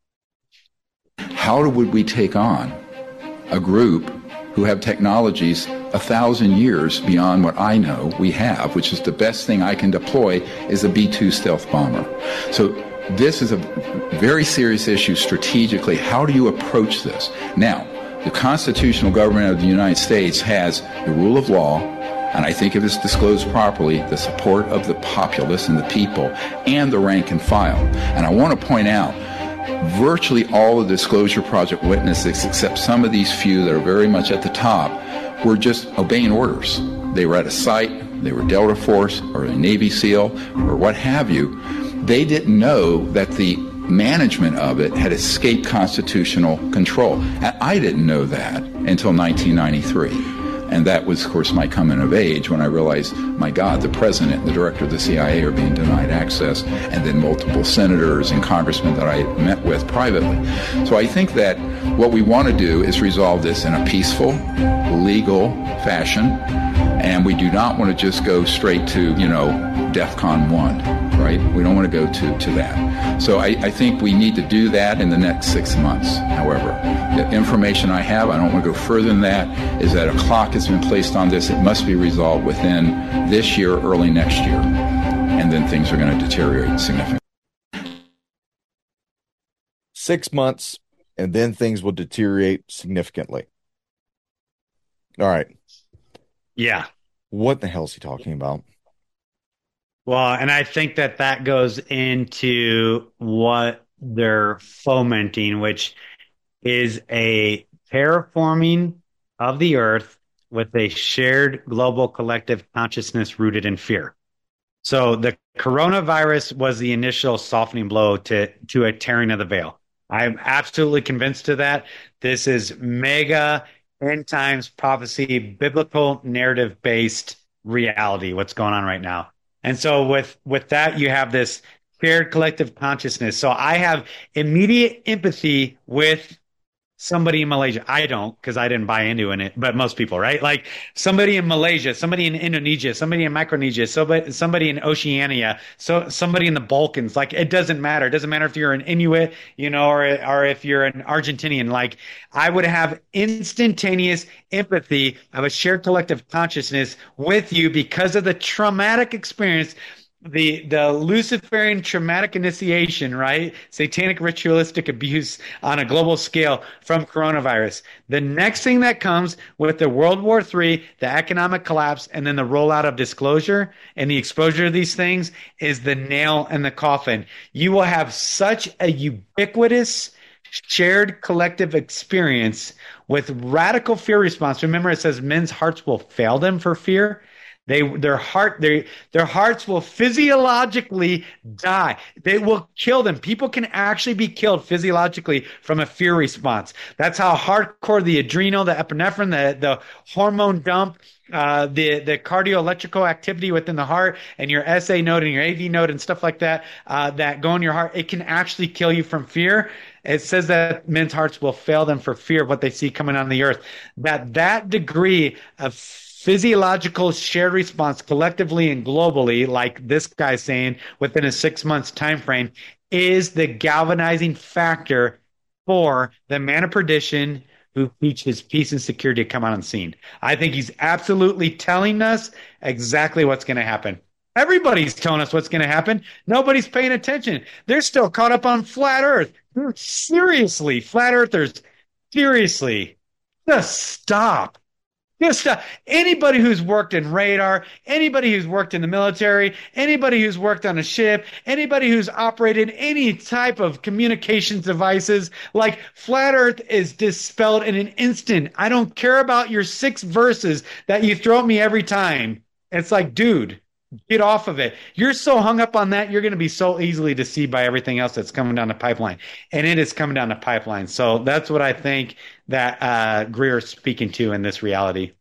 How would we take on a group who have technologies a thousand years beyond what I know we have, which is the best thing I can deploy is a B two stealth bomber. So this is a very serious issue strategically. How do you approach this? Now, the constitutional government of the United States has the rule of law, and I think if it's disclosed properly, the support of the populace and the people and the rank and file. And I want to point out, virtually all of the Disclosure Project witnesses, except some of these few that are very much at the top, were just obeying orders. They were at a site, they were Delta Force or a Navy SEAL or what have you. They didn't know that the management of it had escaped constitutional control. And I didn't know that until nineteen ninety-three. And that was, of course, my coming of age when I realized, my God, the president and the director of the C I A are being denied access, and then multiple senators and congressmen that I met with privately. So I think that what we want to do is resolve this in a peaceful, legal fashion, and we do not want to just go straight to, you know, DEFCON one, right? We don't want to go to, to that. So I, I think we need to do that in the next six months. However, the information I have, I don't want to go further than that, is that a clock has been placed on this. It must be resolved within this year, early next year, and then things are going to deteriorate significantly. Six months, and then things will deteriorate significantly. All right. Yeah. What the hell is he talking about? Well, and I think that that goes into what they're fomenting, which is a terraforming of the earth with a shared global collective consciousness rooted in fear. So the coronavirus was the initial softening blow to, to a tearing of the veil. I'm absolutely convinced of that. This is mega end times prophecy, biblical narrative based reality, what's going on right now. And so with, with that, you have this shared collective consciousness. So I have immediate empathy with somebody in Malaysia. I don't, because I didn't buy into it, but most people, right? Like somebody in Malaysia, somebody in Indonesia, somebody in Micronesia, somebody, somebody in Oceania, so somebody in the Balkans. Like it doesn't matter. It doesn't matter if you're an Inuit, you know, or or if you're an Argentinian. Like I would have instantaneous empathy of a shared collective consciousness with you because of the traumatic experience. The the Luciferian traumatic initiation, right? Satanic ritualistic abuse on a global scale from coronavirus. The next thing that comes with the World War Three, the economic collapse, and then the rollout of disclosure and the exposure of these things is the nail in the coffin. You will have such a ubiquitous shared collective experience with radical fear response. Remember, it says men's hearts will fail them for fear. They, their heart, their, their hearts will physiologically die. They will kill them. People can actually be killed physiologically from a fear response. That's how hardcore the adrenal, the epinephrine, the, the hormone dump, uh, the, the cardioelectrical activity within the heart and your S A node and your A V node and stuff like that, uh, that go in your heart. It can actually kill you from fear. It says that men's hearts will fail them for fear of what they see coming on the earth. That that degree of physiological shared response collectively and globally, like this guy's saying, within a six months time frame, is the galvanizing factor for the man of perdition who preaches peace and security to come on the scene. I think he's absolutely telling us exactly what's going to happen. Everybody's telling us what's going to happen. Nobody's paying attention. They're still caught up on flat earth. Seriously, flat earthers, seriously, just stop. Just uh, anybody who's worked in radar, anybody who's worked in the military, anybody who's worked on a ship, anybody who's operated any type of communications devices, like flat earth is dispelled in an instant. I don't care about your six verses that you throw at me every time. It's like, dude, get off of it. You're so hung up on that, you're going to be so easily deceived by everything else that's coming down the pipeline. And it is coming down the pipeline. So that's what I think that uh, Greer's speaking to in this reality.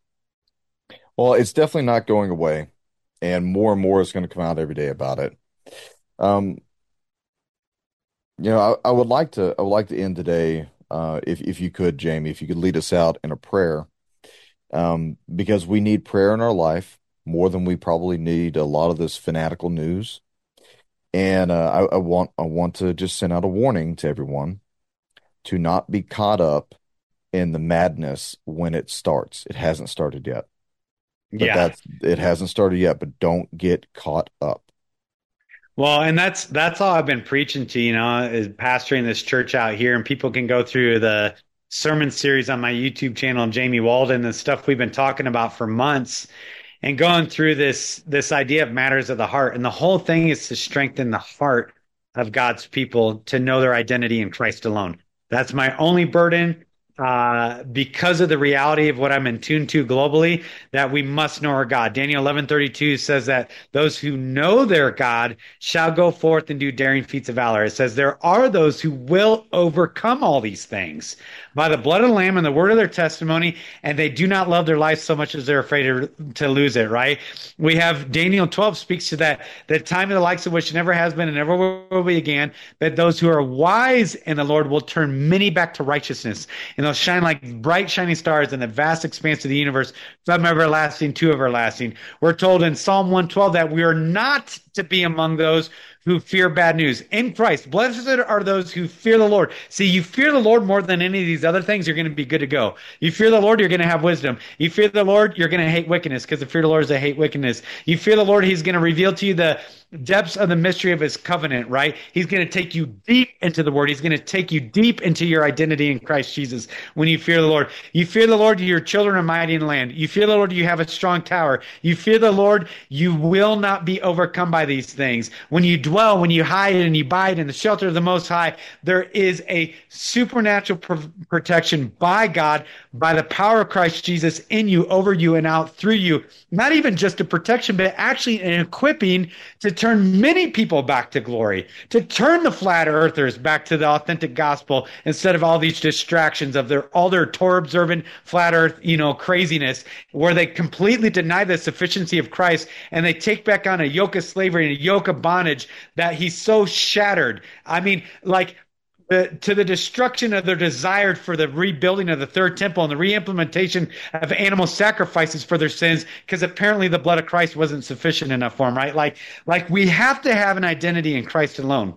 Well, it's definitely not going away. And more and more is going to come out every day about it. Um, you know, I, I would like to I would like to end today, uh, if, if you could, Jamie, if you could lead us out in a prayer. Um, because we need prayer in our life more than we probably need a lot of this fanatical news. And uh, I, I want I want to just send out a warning to everyone to not be caught up in the madness when it starts. It hasn't started yet. But yeah, that's it hasn't started yet, but don't get caught up. Well, and that's that's all I've been preaching to, you know, is pastoring this church out here, and people can go through the sermon series on my YouTube channel, Jamie Walden, and stuff we've been talking about for months, and going through this this idea of matters of the heart. And the whole thing is to strengthen the heart of God's people to know their identity in Christ alone. That's my only burden. uh, because of the reality of what I'm in tune to globally, that we must know our God. Daniel eleven thirty-two says that those who know their God shall go forth and do daring feats of valor. It says there are those who will overcome all these things by the blood of the Lamb and the word of their testimony, and they do not love their life so much as they're afraid to, to lose it, right? We have Daniel twelve speaks to that, the time of the likes of which never has been and never will be again, that those who are wise in the Lord will turn many back to righteousness, and they'll shine like bright shining stars in the vast expanse of the universe, from everlasting to everlasting. We're told in Psalm one twelve that we are not to be among those who fear bad news. In Christ, blessed are those who fear the Lord. See, you fear the Lord more than any of these other things, you're going to be good to go. You fear the Lord, you're going to have wisdom. You fear the Lord, you're going to hate wickedness, because the fear of the Lord is to hate wickedness. You fear the Lord, he's going to reveal to you the depths of the mystery of his covenant, right? He's going to take you deep into the word. He's going to take you deep into your identity in Christ Jesus when you fear the Lord. You fear the Lord, your children are mighty in the land. You fear the Lord, you have a strong tower. You fear the Lord, you will not be overcome by these things. When you dwell, when you hide and you bide in the shelter of the Most High, there is a supernatural pro- protection by God, by the power of Christ Jesus in you, over you, and out through you. Not even just a protection, but actually an equipping to turn many people back to glory, to turn the flat earthers back to the authentic gospel instead of all these distractions of their all their Torah observant flat earth, you know, craziness, where they completely deny the sufficiency of Christ and they take back on a yoke of slavery and a yoke of bondage that he's so shattered. I mean, like, The, to the destruction of their desire for the rebuilding of the third temple and the reimplementation of animal sacrifices for their sins, because apparently the blood of Christ wasn't sufficient enough for them, right? Like, like we have to have an identity in Christ alone.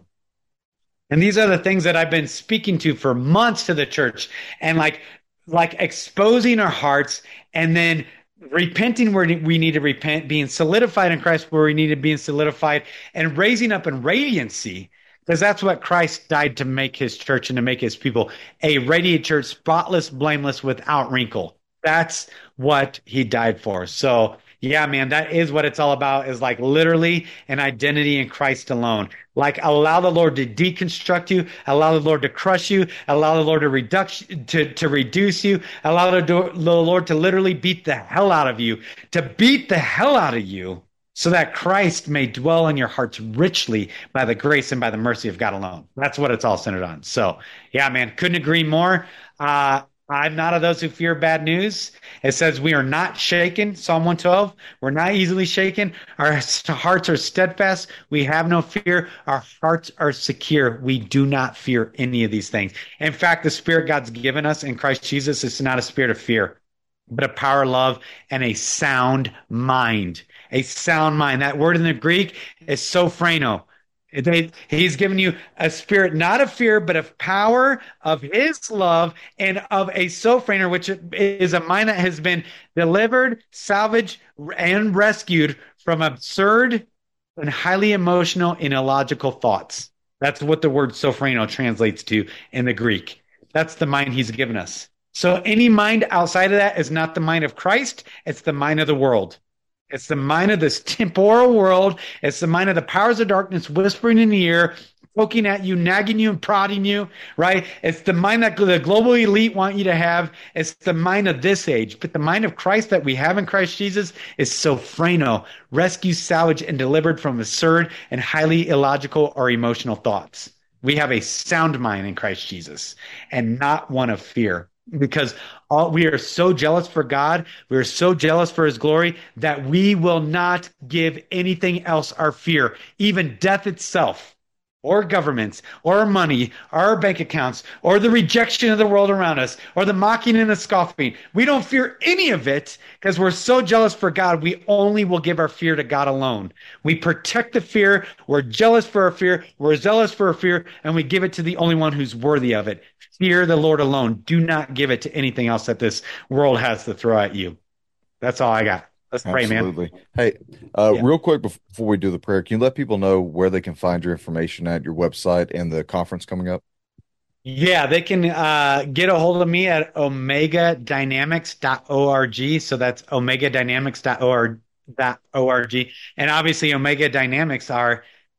And these are the things that I've been speaking to for months to the church, and like, like exposing our hearts, and then repenting where we need to repent, being solidified in Christ where we need to be solidified, and raising up in radiancy. Because that's what Christ died to make his church and to make his people, a radiant church, spotless, blameless, without wrinkle. That's what he died for. So, yeah, man, that is what it's all about, is like literally an identity in Christ alone. Like, allow the Lord to deconstruct you, allow the Lord to crush you, allow the Lord to reduce, to, to reduce you, allow the, the Lord to literally beat the hell out of you, to beat the hell out of you, so that Christ may dwell in your hearts richly by the grace and by the mercy of God alone. That's what it's all centered on. So, yeah, man, couldn't agree more. Uh, I'm not of those who fear bad news. It says we are not shaken, Psalm one twelve. We're not easily shaken. Our hearts are steadfast. We have no fear. Our hearts are secure. We do not fear any of these things. In fact, the spirit God's given us in Christ Jesus is not a spirit of fear, but a power, love, and a sound mind. A sound mind. That word in the Greek is sophreno. They, he's given you a spirit, not of fear, but of power, of his love, and of a sophreno, which is a mind that has been delivered, salvaged, and rescued from absurd and highly emotional and illogical thoughts. That's what the word sophreno translates to in the Greek. That's the mind he's given us. So any mind outside of that is not the mind of Christ. It's the mind of the world. It's the mind of this temporal world. It's the mind of the powers of darkness whispering in the ear, poking at you, nagging you, and prodding you, right? It's the mind that the global elite want you to have. It's the mind of this age. But the mind of Christ that we have in Christ Jesus is sophreno, rescued, salvaged, and delivered from absurd and highly illogical or emotional thoughts. We have a sound mind in Christ Jesus and not one of fear. Because all, we are so jealous for God, we are so jealous for his glory, that we will not give anything else our fear, even death itself, or governments, or money, or our bank accounts, or the rejection of the world around us, or the mocking and the scoffing. We don't fear any of it because we're so jealous for God. We only will give our fear to God alone. We protect the fear. We're jealous for our fear. We're zealous for our fear, and we give it to the only one who's worthy of it. Fear the Lord alone. Do not give it to anything else that this world has to throw at you. That's all I got. Let's pray, man. Absolutely. Hey, uh, Yeah. real quick before we do the prayer, can you let people know where they can find your information at, your website, and the conference coming up? Yeah, they can uh, get a hold of me at omega dynamics dot org. So that's omega dynamics dot org. And obviously, Omega Dynamics are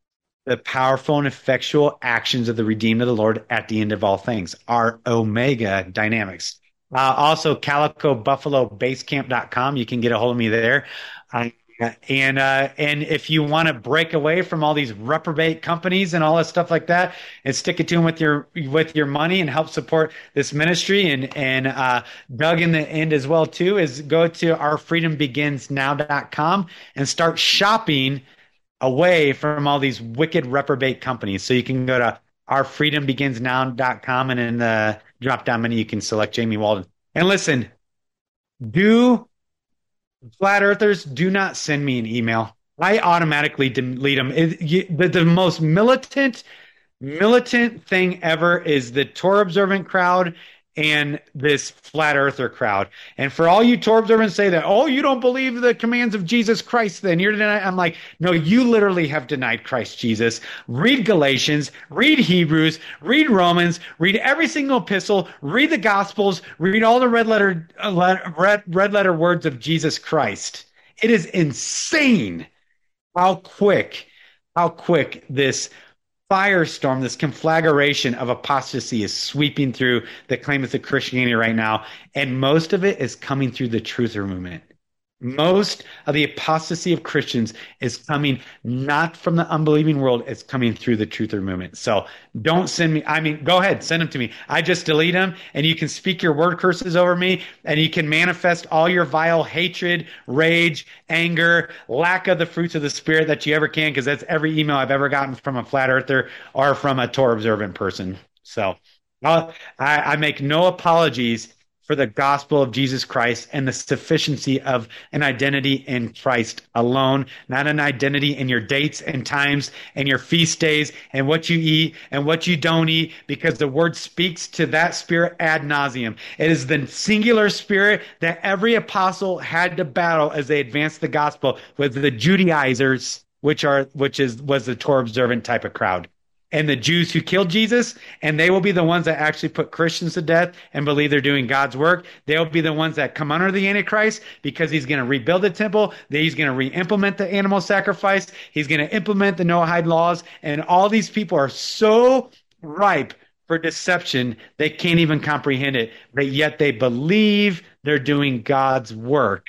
the powerful and effectual actions of the redeemed of the Lord at the end of all things, our Omega Dynamics. Uh, also, calico buffalo basecamp dot com. You can get a hold of me there. Uh, and uh, and if you want to break away from all these reprobate companies and all that stuff like that, and stick it to them with your with your money and help support this ministry, and and uh, Doug in the end as well too, is go to our freedom begins now dot com and start shopping away from all these wicked reprobate companies. So you can go to our freedom begins now dot com, and in the drop down menu you can select Jamie Walden. And listen, do flat earthers, do not send me an email. I automatically delete them. It, you, the, the most militant, militant thing ever is the Torah observant crowd and this flat earther crowd. And for all you Torah observants say that, oh, you don't believe the commands of Jesus Christ, then you're denying. I'm like, no, you literally have denied Christ Jesus. Read Galatians, read Hebrews, read Romans, read every single epistle, read the Gospels, read all the red letter, uh, red, red letter words of Jesus Christ. It is insane how quick, how quick this firestorm, this conflagration of apostasy is sweeping through the claimants of Christianity right now. And most of it is coming through the truther movement. Most of the apostasy of Christians is coming not from the unbelieving world, it's coming through the truther movement. So don't send me, I mean, go ahead, send them to me. I just delete them, and you can speak your word curses over me, and you can manifest all your vile hatred, rage, anger, lack of the fruits of the Spirit that you ever can, because that's every email I've ever gotten from a flat earther or from a Torah observant person. So uh, I, I make no apologies for the gospel of Jesus Christ and the sufficiency of an identity in Christ alone, not an identity in your dates and times and your feast days and what you eat and what you don't eat, because the word speaks to that spirit ad nauseum. It is the singular spirit that every apostle had to battle as they advanced the gospel with the Judaizers, which are which is was the Torah observant type of crowd. And the Jews who killed Jesus, and they will be the ones that actually put Christians to death and believe they're doing God's work. They'll be the ones that come under the Antichrist, because he's going to rebuild the temple. He's going to re-implement the animal sacrifice. He's going to implement the Noahide laws. And all these people are so ripe for deception, they can't even comprehend it. But yet they believe they're doing God's work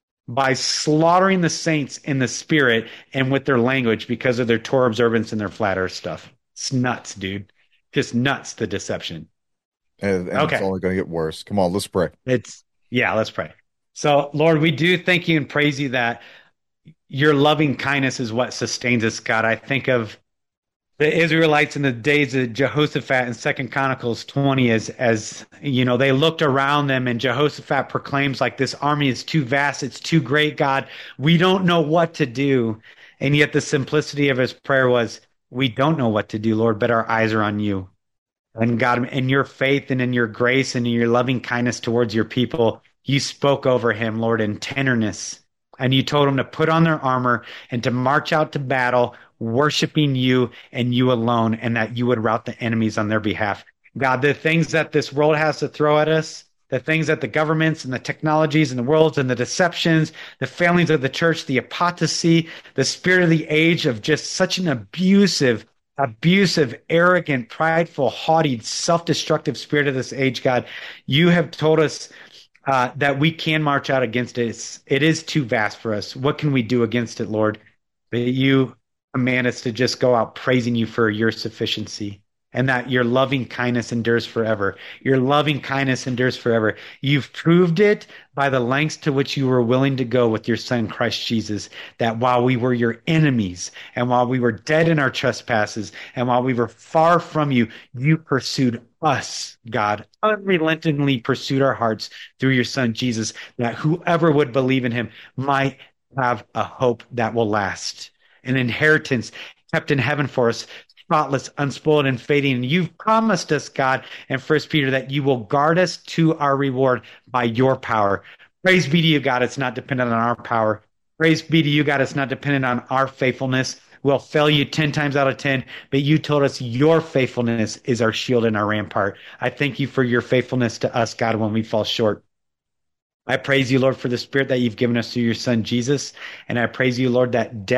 by slaughtering the saints in the spirit and with their language because of their Torah observance and their flat earth stuff. It's nuts, dude. Just nuts, the deception. And, and okay. It's only going to get worse. Come on, let's pray. It's yeah, let's pray. So, Lord, we do thank you and praise you that your loving kindness is what sustains us, God. I think of the Israelites in the days of Jehoshaphat in Second Chronicles twenty, as, as you know, they looked around them, and Jehoshaphat proclaims, like, this army is too vast, it's too great, God. We don't know what to do. And yet the simplicity of his prayer was, we don't know what to do, Lord, but our eyes are on you. And God, in your faith and in your grace and in your loving kindness towards your people, you spoke over him, Lord, in tenderness. And you told him to put on their armor and to march out to battle, worshiping you and you alone, and that you would rout the enemies on their behalf. God, the things that this world has to throw at us, the things that the governments and the technologies and the worlds and the deceptions, the failings of the church, the apostasy, the spirit of the age of just such an abusive, abusive, arrogant, prideful, haughty, self-destructive spirit of this age, God, you have told us uh, that we can march out against it. It's, it is too vast for us. What can we do against it, Lord? But you command us to just go out praising you for your sufficiency, and that your loving kindness endures forever. Your loving kindness endures forever. You've proved it by the lengths to which you were willing to go with your son, Christ Jesus, that while we were your enemies, and while we were dead in our trespasses, and while we were far from you, you pursued us, God, unrelentingly pursued our hearts through your son, Jesus, that whoever would believe in him might have a hope that will last, an inheritance kept in heaven for us, spotless, unspoiled, and fading. And you've promised us, God, in First Peter, that you will guard us to our reward by your power. Praise be to you, God. It's not dependent on our power. Praise be to you, God. It's not dependent on our faithfulness. We'll fail you ten times out of ten, but you told us your faithfulness is our shield and our rampart. I thank you for your faithfulness to us, God, when we fall short. I praise you, Lord, for the spirit that you've given us through your son, Jesus. And I praise you, Lord, that death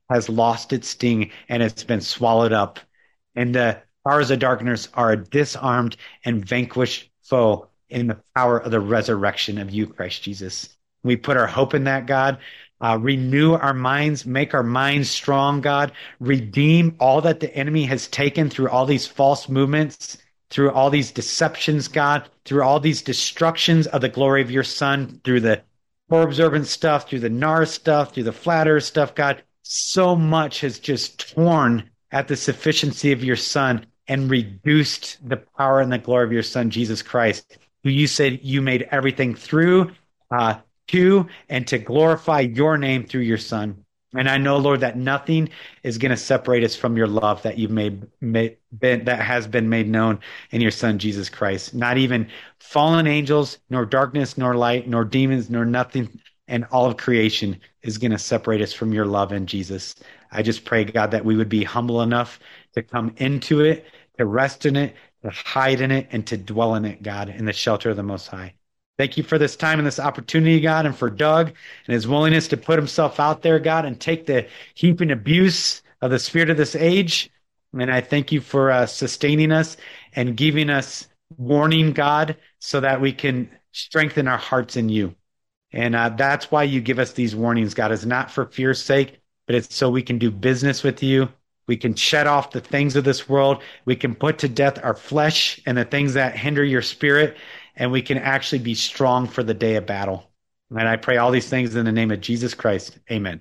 has lost its sting and it's been swallowed up. And the powers of darkness are a disarmed and vanquished foe in the power of the resurrection of you, Christ Jesus. We put our hope in that, God. Uh, renew our minds, make our minds strong, God. Redeem all that the enemy has taken through all these false movements, through all these deceptions, God, through all these destructions of the glory of your Son, through the poor observant stuff, through the N A R stuff, through the flat earth stuff, God. So much has just torn at the sufficiency of your Son and reduced the power and the glory of your Son, Jesus Christ, who you said you made everything through, uh, to, and to glorify your name through your Son. And I know, Lord, that nothing is going to separate us from your love that you've made, made been, that has been made known in your Son, Jesus Christ. Not even fallen angels, nor darkness, nor light, nor demons, nor nothing, and all of creation is going to separate us from your love in Jesus. I just pray, God, that we would be humble enough to come into it, to rest in it, to hide in it, and to dwell in it, God, in the shelter of the Most High. Thank you for this time and this opportunity, God, and for Doug and his willingness to put himself out there, God, and take the heaping abuse of the spirit of this age. And I thank you for uh, sustaining us and giving us warning, God, so that we can strengthen our hearts in you. And uh, that's why you give us these warnings, God. It's not for fear's sake, but it's so we can do business with you. We can shed off the things of this world. We can put to death our flesh and the things that hinder your spirit. And we can actually be strong for the day of battle. And I pray all these things in the name of Jesus Christ. Amen.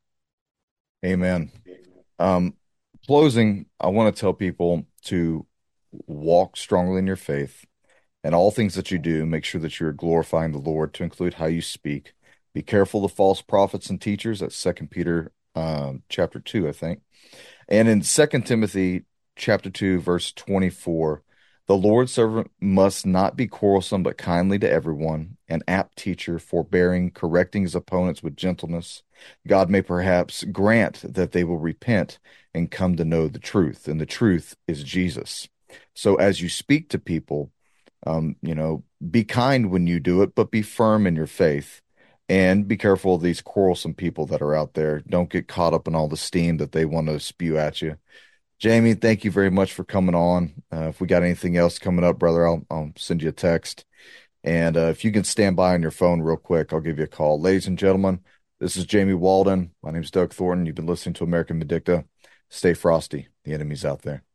Amen. Um, closing, I want to tell people to walk strongly in your faith. And all things that you do, make sure that you're glorifying the Lord, to include how you speak. Be careful of false prophets and teachers. That's Second Peter um, chapter two, I think. And in Second Timothy chapter two, verse twenty-four, the Lord's servant must not be quarrelsome, but kindly to everyone, an apt teacher, forbearing, correcting his opponents with gentleness. God may perhaps grant that they will repent and come to know the truth, and the truth is Jesus. So as you speak to people, um, you know, be kind when you do it, but be firm in your faith, and be careful of these quarrelsome people that are out there. Don't get caught up in all the steam that they want to spew at you. Jamie, thank you very much for coming on. Uh, if we got anything else coming up, brother, I'll, I'll send you a text. And uh, if you can stand by on your phone real quick, I'll give you a call. Ladies and gentlemen, this is Jamie Walden. My name is Doug Thornton. You've been listening to American Medicta. Stay frosty. The enemy's out there.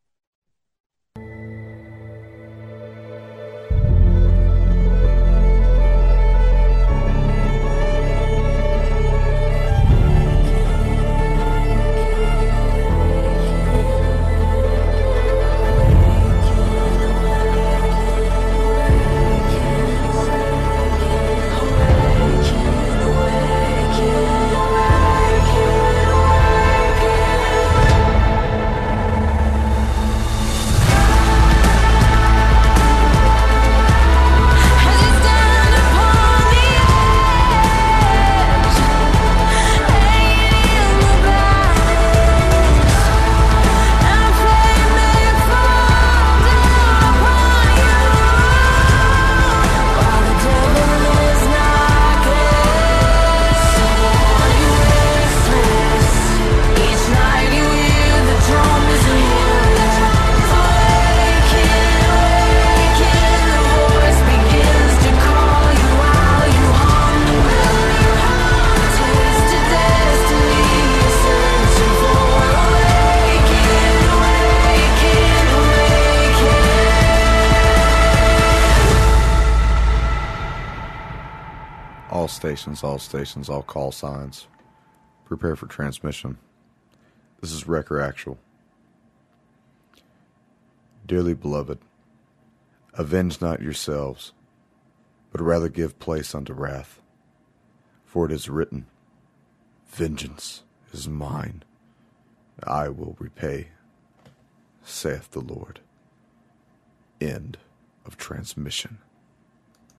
All stations, all stations, all call signs. Prepare for transmission. This is Wrecker Actual. Dearly beloved, avenge not yourselves, but rather give place unto wrath. For it is written, vengeance is mine, I will repay, saith the Lord. End of transmission.